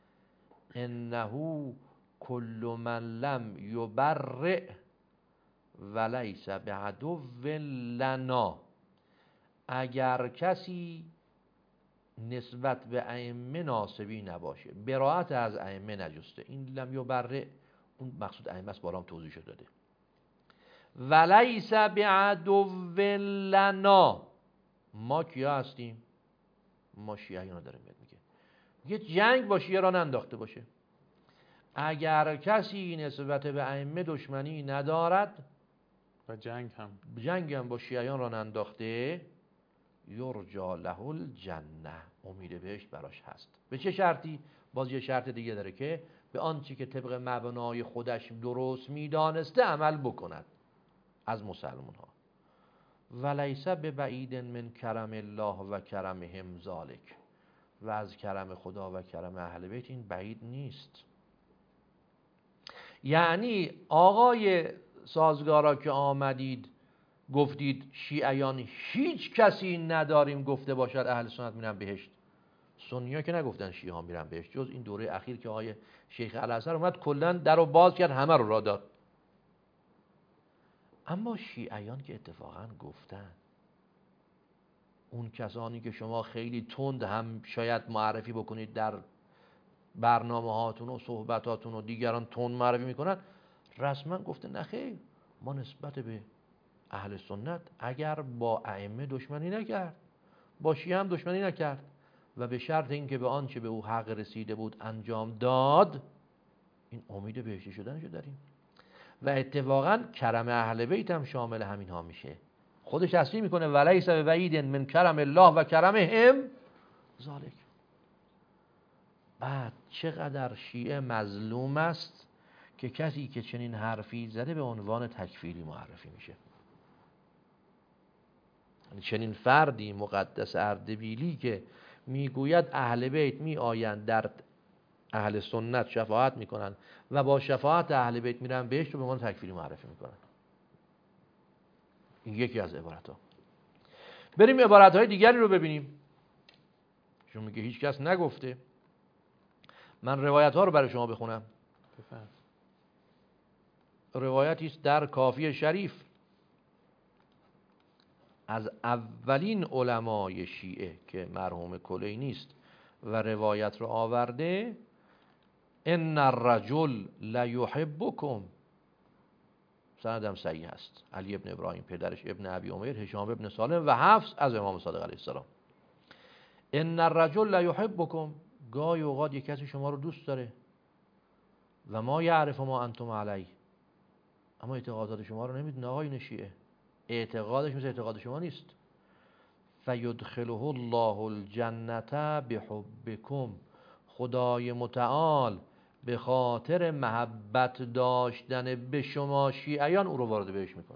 انه کل من لم یبرئ ولیس بعدو لنا، اگر کسی نسبت به ائمه ناسبی نباشه، براءت از ائمه نجسته، این لم یبرئ اون مقصود ائمه است، بارام توضیح شده ده. ولیس بعدو لنا، ما کیا هستیم؟ ما شیعیان داره میگه جنگ با شیعه را ننداخته باشه. اگر کسی نسبت به ائمه دشمنی ندارد و جنگ هم با شیعیان را ننداخته، یرجا له الجنه، امید بهشت براش هست. به چه شرطی؟ باز یه شرط دیگه داره که به آنچه که طبق مبنای خودش درست میدانسته عمل بکند از مسلمان ها. ولیس ببعید من کرم الله و کرمهم ذالک، و از کرم خدا و کرم اهل بیت این بعید نیست. یعنی آقای سازگارا که آمدید گفتید شیعیان هیچ کسی نداریم گفته باشد اهل سنت میرن بهشت، سنی ها که نگفتن شیعه ها میرن بهشت، جز این دوره اخیر که آقای شیخ الازهر اومد کلا در رو باز کرد، همه رو را داد. اما شیعیان که اتفاقا گفتن، اون کسانی که شما خیلی تند هم شاید معرفی بکنید در برنامه هاتون و صحبتاتون و دیگران تند معرفی میکنن، رسما گفته نخیر، ما نسبت به اهل سنت اگر با ائمه دشمنی نکرد، با شیعه هم دشمنی نکرد و به شرط اینکه به آنچه به او حق رسیده بود انجام داد، این امید بهشتی شدنشو داریم. و اتفاقا کرم اهل بیت هم شامل همین ها میشه. خودش تصریح میکنه ولیس ببعید من کرم الله و کرمهم ذالک. بعد چقدر شیعه مظلوم است که کسی که چنین حرفی زده به عنوان تکفیری معرفی میشه. چنین فردی مقدس اردبیلی که میگوید اهل بیت می آیند در اهل سنت شفاعت میکنن و با شفاعت اهل بیت میرن بهشت، رو به عنوان تکفیری معرفی میکنن. این یکی از عبارت ها. بریم عبارت های دیگری رو ببینیم. چون میگه هیچ کس نگفته. من روایت ها رو برای شما بخونم. روایتی است در کافی شریف از اولین علمای شیعه که مرحوم کلینی است و روایت رو آورده: ان الرجل لیحبکم، سندم صحیح است، علی ابن ابراهیم پدرش، ابن ابی امیر، هشام ابن سالم و حفص از امام صادق علیه السلام. ان الرجل لیحبکم، گاهی اوقات یک کسی شما رو دوست داره، و ما یعرف ما انتم علیه، اما اعتقادات شما رو نمیدونه. آقایون شیعه اعتقادش مثل اعتقاد شما نیست. فیدخله الله الجنة بحبکم، خدای متعال به خاطر محبت داشتن به شما شیعیان او رو وارد بهش میکنه.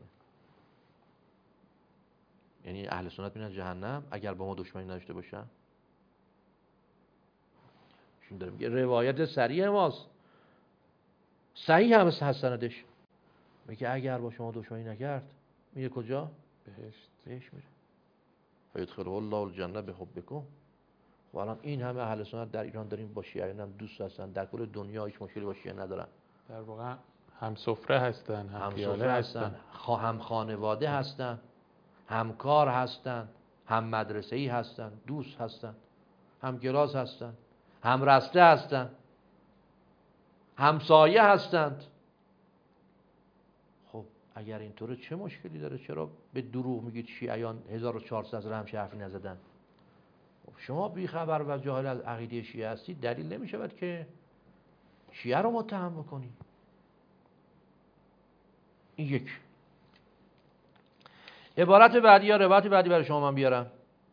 یعنی اهل سنت میرن جهنم اگر با ما دشمنی نداشته باشن. شون داره میگه روایت صریح ماست، صحیح هم هست سندش، میگه اگر با شما دشمنی نکرد میره کجا؟ بهش میره. فیدخله الله الجنة بحبکم. و الان این همه اهل سنت در ایران داریم با شیعیان هم دوست هستن، در کل دنیا هیچ مشکلی با شیعه ندارن. در واقع هم سفره هستن، هم پیاله هستن، هم خانواده هستن، همکار هستن، هم مدرسه‌ای هستن، دوست هستن، هم کلاس هستن، هم رسته هستن، همسایه هستند. خب اگر اینطوره چه مشکلی داره؟ چرا به دروغ میگید شیعیان 1400 سال همچه حرفی نزدن؟ شما بیخبر و جاهل از عقیده شیعه هستید، دلیل نمیشود که شیعه رو متهم بکنی. این یک. عبارت بعدی یا روایت بعدی برای شما من بیارم،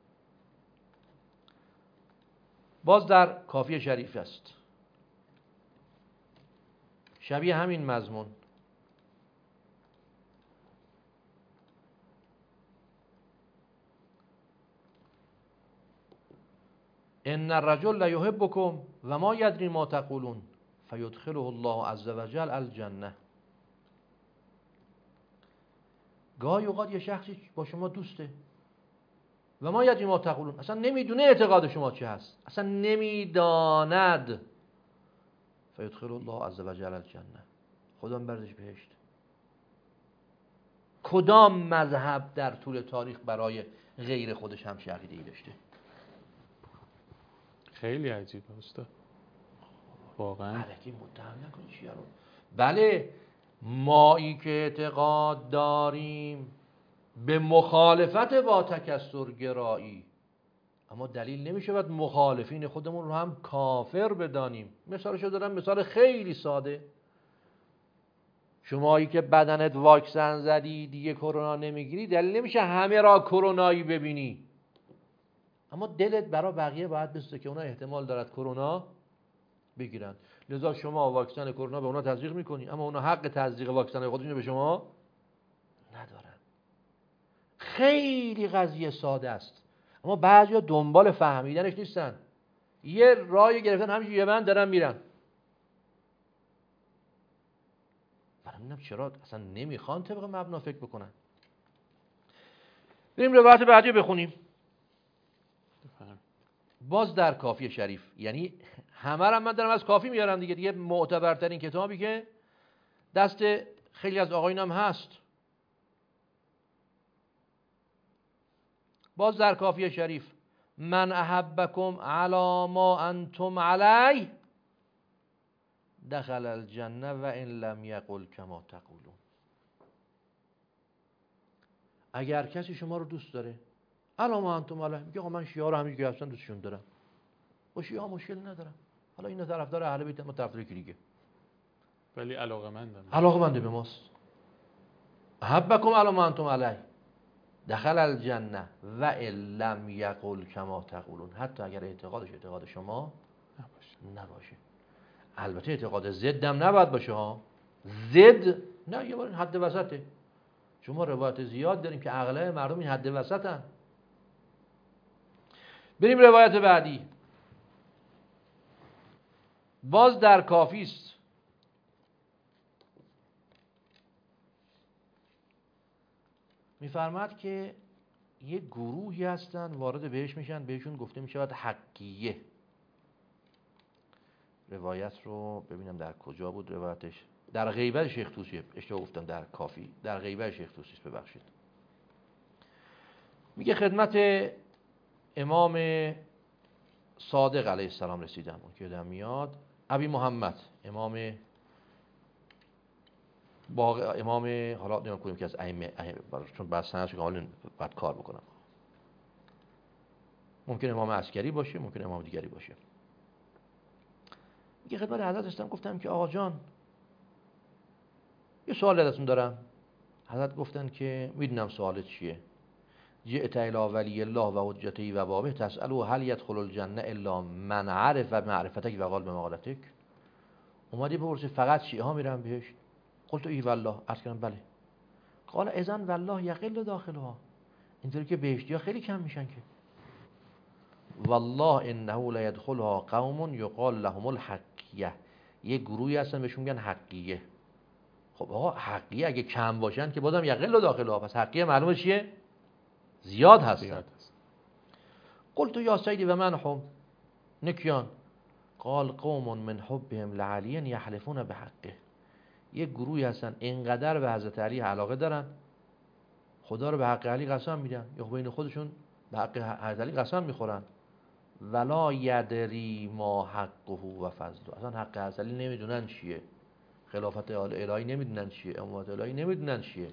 باز در کافی شریف است، شبیه همین مضمون. ان الرجل لیحبکم و ما یدری ما تقولون فیدخله الله عز وجل الجنه. گاهی اوقات یه شخصی با شما دوسته، و ما یدری ما تقولون، اصلا نمیدونه اعتقاد شما چی هست، اصلا نمیداند. فیدخل الله عز و جل الجنه، خدا بردش بهشت. کدام مذهب در طول تاریخ برای غیر خودش هم عقیده‌ای داشته؟ خیلی عجیبه استاد واقعا. الکی متهم نکنی چیه رو. بله مایی که اعتقاد داریم به مخالفت با تکثر گرایی، اما دلیل نمیشه باید مخالفین خودمون رو هم کافر بدانیم. مثالشو دارم، مثال خیلی ساده. شمایی که بدنت واکسن زدی دیگه کرونا نمیگیری، دلیل نمیشه همه را کرونایی ببینی، اما دلت برای بقیه باید بسته که اونا احتمال دارد کرونا بگیرن. لذا شما واکسن کرونا به اونا تزریق میکنی، اما اونا حق تزریق واکسن خودشون به شما ندارن. خیلی قضیه ساده است، اما بعضیا دنبال فهمیدنش نیستن، یه راهی گرفتن همینجوری یه من دارن میرن. برام چرا اصلا نمیخوان طبق مبنا فکر بکنن. بریم روایت بعدی بخونیم. باز در کافی شریف، یعنی همه را من دارم از کافی میارم دیگه معتبرترین کتابی که دست خیلی از آقایون هم هست. باز در کافی شریف، من احبکم علی ما انتم علی دخل الجنه و ان لم یقل کما تقولون. اگر کسی شما رو دوست داره علی ما انتم علی، میگه آقا من شیعه رو همینجوری هستن دوستشون دارم، با شیعه مشکل ندارم، حالا اینا طرفدار اهل بیت ما طرفدار کی دیگه، ولی علاقه‌مندم، علاقه‌مند به ماست. احبکم علی ما انتم علی دخل الجنه و ان لم یقل کما تقولون، حتی اگر اعتقادش اعتقاد شما نباشه. البته اعتقاد ضد هم نباید باشه ها، ضد نه، یه بار حد وسطه. شما روایت زیاد داریم که اغلب مردم این حد وسطن. بریم روایت بعدی. باز در کافی است. میفرماد که یه گروهی هستن وارد بهش میشن، بهشون گفته میشود حقیه. روایت رو ببینم در کجا بود روایتش. در غیبت شیخ طوسیه، اشتباه گفتم، در کافی، در غیبت شیخ طوسی است، ببخشید. میگه خدمت امام صادق علیه السلام رسیدم، اون که یادم میاد ابی محمد، امام حالا نمیدونم کدوم که از ائمه، چون بعد سنش که حالا بعد کار بکنم، ممکن امام عسکری باشه، ممکن امام دیگری باشه. میگه خدمت حضرت رسیدم، گفتم که آقا جان یه سوال ازتون دارم. حضرت گفتن که میدونم سوالت چیه. جئت الی ولی الله و حجته و بابه تسأله هل يدخل الجنه الا من عرف معرفتک و قال بمقالتک. اومدی بپرسی فقط شیعه ها میرن بهشت؟ قلت ای والله، عرض کردم بله. قال اذن والله یقل داخلها، اینطوری که بهشتی ها خیلی کم میشن که. والله انه لا يدخلها قوم یقال لهم الحقیه، یه گروهی هستن بهشون میگن حقیه. خب آقا حقیه اگه کم باشن که بازم یقل داخلها، پس حقیه معلومه چیه؟ زیاد هستن. قلت یا سیدی و من هم نکیان؟ قال قوم من حبهم لعلی یحلفون بحقه، یک گروهی هستن اینقدر به حضرت علی علاقه دارن خدا رو به حق علی قسم میدن، یا بین خودشون به حق حضرت علی قسم میخورن. ولا یدری ما حقه و فضله، اصلا حق حضرت علی نمیدونن چیه، خلافت الهی نمیدونن چیه، امامت الهی نمیدونن چیه،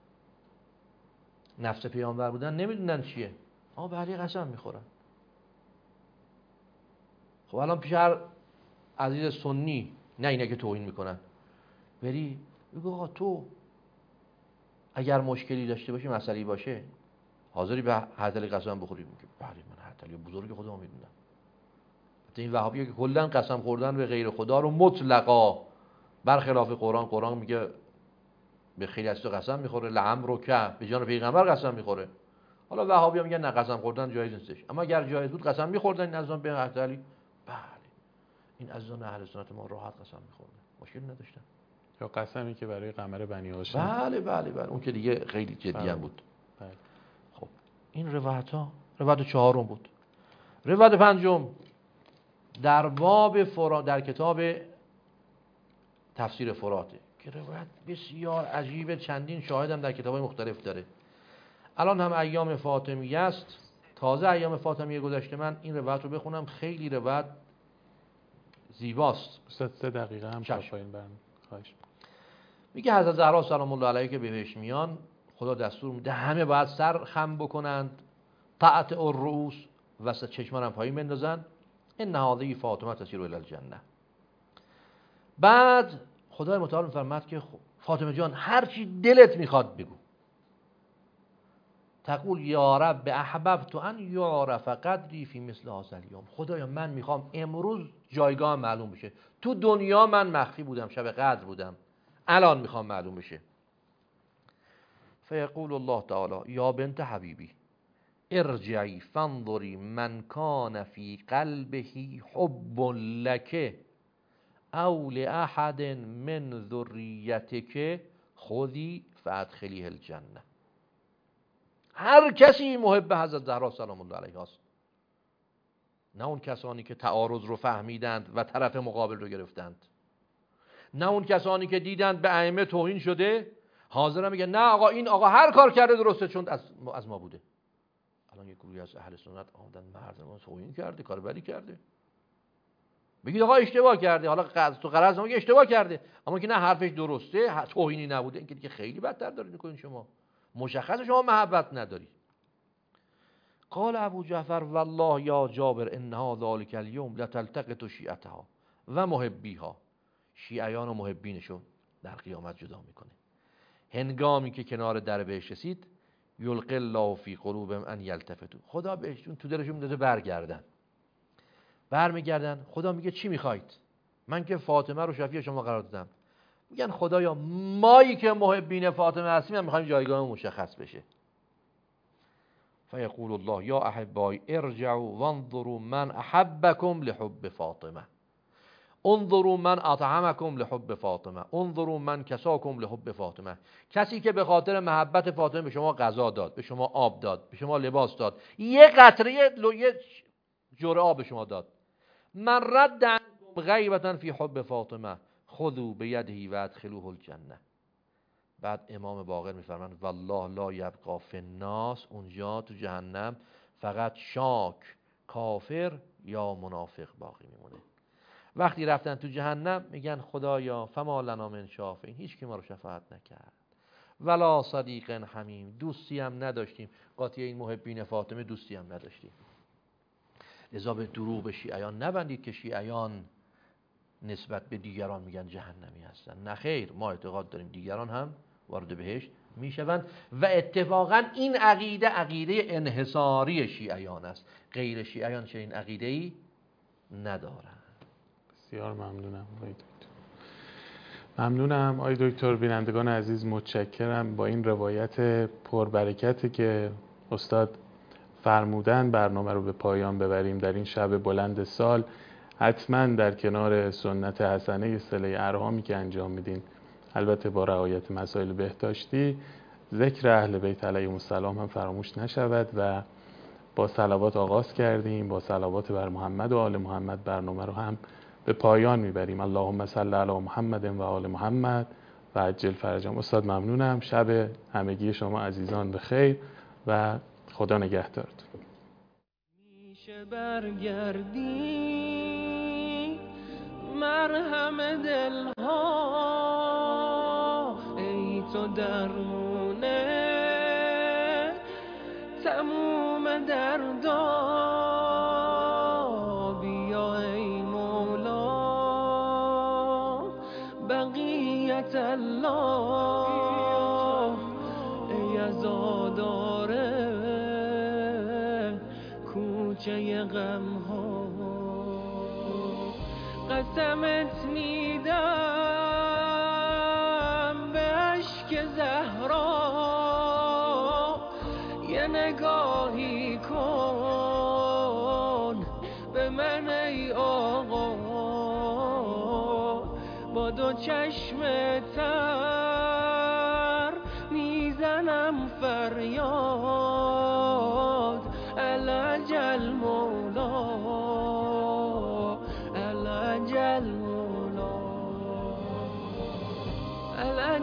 نفس پیامبر بودن نمیدونن چیه، اما به علی قسم میخورن. خب الان پیش هر عزیز سنی، نه اینا که توهین میکنن، بری بگو آقا تو اگر مشکلی داشته باشی، مسئله‌ای باشه، حاضری به حضرت علی قسم بخوری؟ میگه بله من حضرت علی بزرگ خدا میدونم. حتی این وهابی‌ها که کلا قسم خوردن به غیر خدا رو مطلقا برخلاف قرآن میگه به خیلی از تو قسم میخوره، لعمرک، به جان پیغمبر قسم میخوره. حالا وهابی‌ها میگن نه قسم خوردن جایز نیستش، اما اگر جایز بود قسم میخوردن این عزیزان به حضرت علی. بله این عزیزان اهل سنت ما راحت قسم میخوردن، مشکل نداشتن. یا قسمی که برای قمر بنی هاشم، بله اون که دیگه خیلی جدی هم بود. بله. خب این روایت ها روایت چهارم بود. روایت پنجم در باب در کتاب تفسیر فراته که روایت بسیار عجیبه، چندین شاهدم در کتاب‌های مختلف داره. الان هم ایام فاطمیه است، تازه ایام فاطمیه گذشته. من این روایت رو بخونم، خیلی روایت زیباست. 3 دقیقه هم پایین برم. خواهش. میگه حضرت زهرا سلام الله علیها که بهش میان، خدا دستور میده همه باید سر خم بکنند، طاعت الرؤوس، وسط چشمان هم پایین بندازن، ان هذه فاطمه تسیر الی الجنه. بعد خدای متعال میفرماد که فاطمه جان هر چی دلت میخواد بگو. تقول یا رب احببت ان یعرف قدری فی مثل هذا الیوم. خدایا من میخوام امروز جایگاه معلوم بشه. تو دنیا من مخفی بودم، شب قدر بودم، الان میخوام معلوم بشه. فیقول الله تعالی یا بنت حبیبی ارجعی فانظری من کان فی قلبه حب لک او لاحد من ذریتک خذی فادخلیه الجنه. هر کسی محب حضرت زهرا سلام الله علیها است، نه اون کسانی که تعارض رو فهمیدند و طرف مقابل رو گرفتند، نه اون کسانی که دیدند به ائمه توهین شده حاضرن میگن نه آقا این آقا هر کار کرده درسته چون از ما بوده. الان یک گروهی از اهل سنت آمدن مردم توهین کرده، کار بدی کرده، بگید آقا اشتباه کرده، حالا تو غرض میگه اشتباه کرده، اما که نه حرفش درسته، توهینی نبوده، این که خیلی بدتر دارید میکنین. شما مشخص شما محبت نداری. قال ابو جعفر والله یا جابر انها ذلك اليوم لتلتقط شیعتها و محبیها. شیعیان و محبینشو در قیامت جدا میکنه. هنگامی که کنار در بهشت رسید یلقی الله فی قلوبهم ان یلتفتوا. خدا بهشون تو دلشون میذاره برمیگردن. خدا میگه چی میخواید؟ من که فاطمه رو شفیع شما قرار دادم. میگن خدایا مایی که محبین فاطمه هستیم هم میخوایم جایگاه مشخص بشه. فیقول الله یا احبای ارجعوا وانظروا من احبکم لحب فاطمه، انظروا من اطعمکم لحب فاطمه، انظروا من کساکم لحب فاطمه. کسی که به خاطر محبت فاطمه به شما غذا داد، به شما آب داد، به شما لباس داد، یه قطره یه جرعه آب به شما داد. من رد عنکم غیبة فی حب فاطمه خذوا بیده و ادخلوه الجنه. بعد امام باقر میفرماند والله لا یبقى فی الناس، اونجا تو جهنم فقط شاک، کافر یا منافق باقی میمونه. وقتی رفتن تو جهنم میگن خدایا فما لنا من شافعین، هیچ کی ما رو شفاعت نکرد، ولا صدیق حمیم، دوستی هم نداشتیم، قاطی این محبین فاطمه دوستی هم نداشتیم. لذا به دروغ به شیعیان نبندید که شیعیان نسبت به دیگران میگن جهنمی هستن. نه خیر، ما اعتقاد داریم دیگران هم وارد بهشت میشوند و اتفاقا این عقیده انحصاری شیعیان است. غیر شیعیان چنین عقیده‌ای ندارند. بسیار ممنونم آقای دکتر. ممنونم آقای دکتر. بینندگان عزیز متشکرم. با این روایت پربرکتی که استاد فرمودن برنامه رو به پایان ببریم در این شب بلند سال. حتما در کنار سنت حسنه صله ارحامی که انجام میدین، البته با رعایت مسائل بهداشتی، ذکر اهل بیت علیهم السلام هم فراموش نشود و با صلوات آغاز کردیم، با صلوات بر محمد و آل محمد برنامه رو هم به پایان میبریم. اللهم صل علی محمد و آل محمد و عجل فرجهم. استاد ممنونم. شب همگی شما عزیزان به خیر و خدا نگهدارتون. میشه برگردی مرهم دلها، ای تو درمونه تموم دردا، بیا ای مولا بقیت الله، ای عزاداره کوچه غم ها. قسمت میدم به اشک زهرا، یه نگاهی کن به من ای آقا، با دو چشم تر میزنم فریاد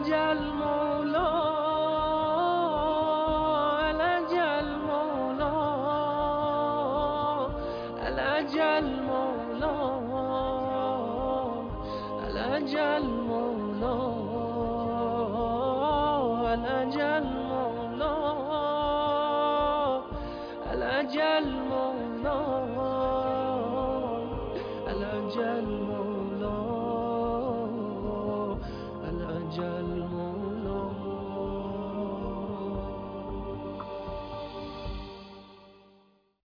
الأجل مولا الأجل مولا الأجل مولا الأجل مولا الأجل مولا الأجل مولا الأجل مولا الأجل مولا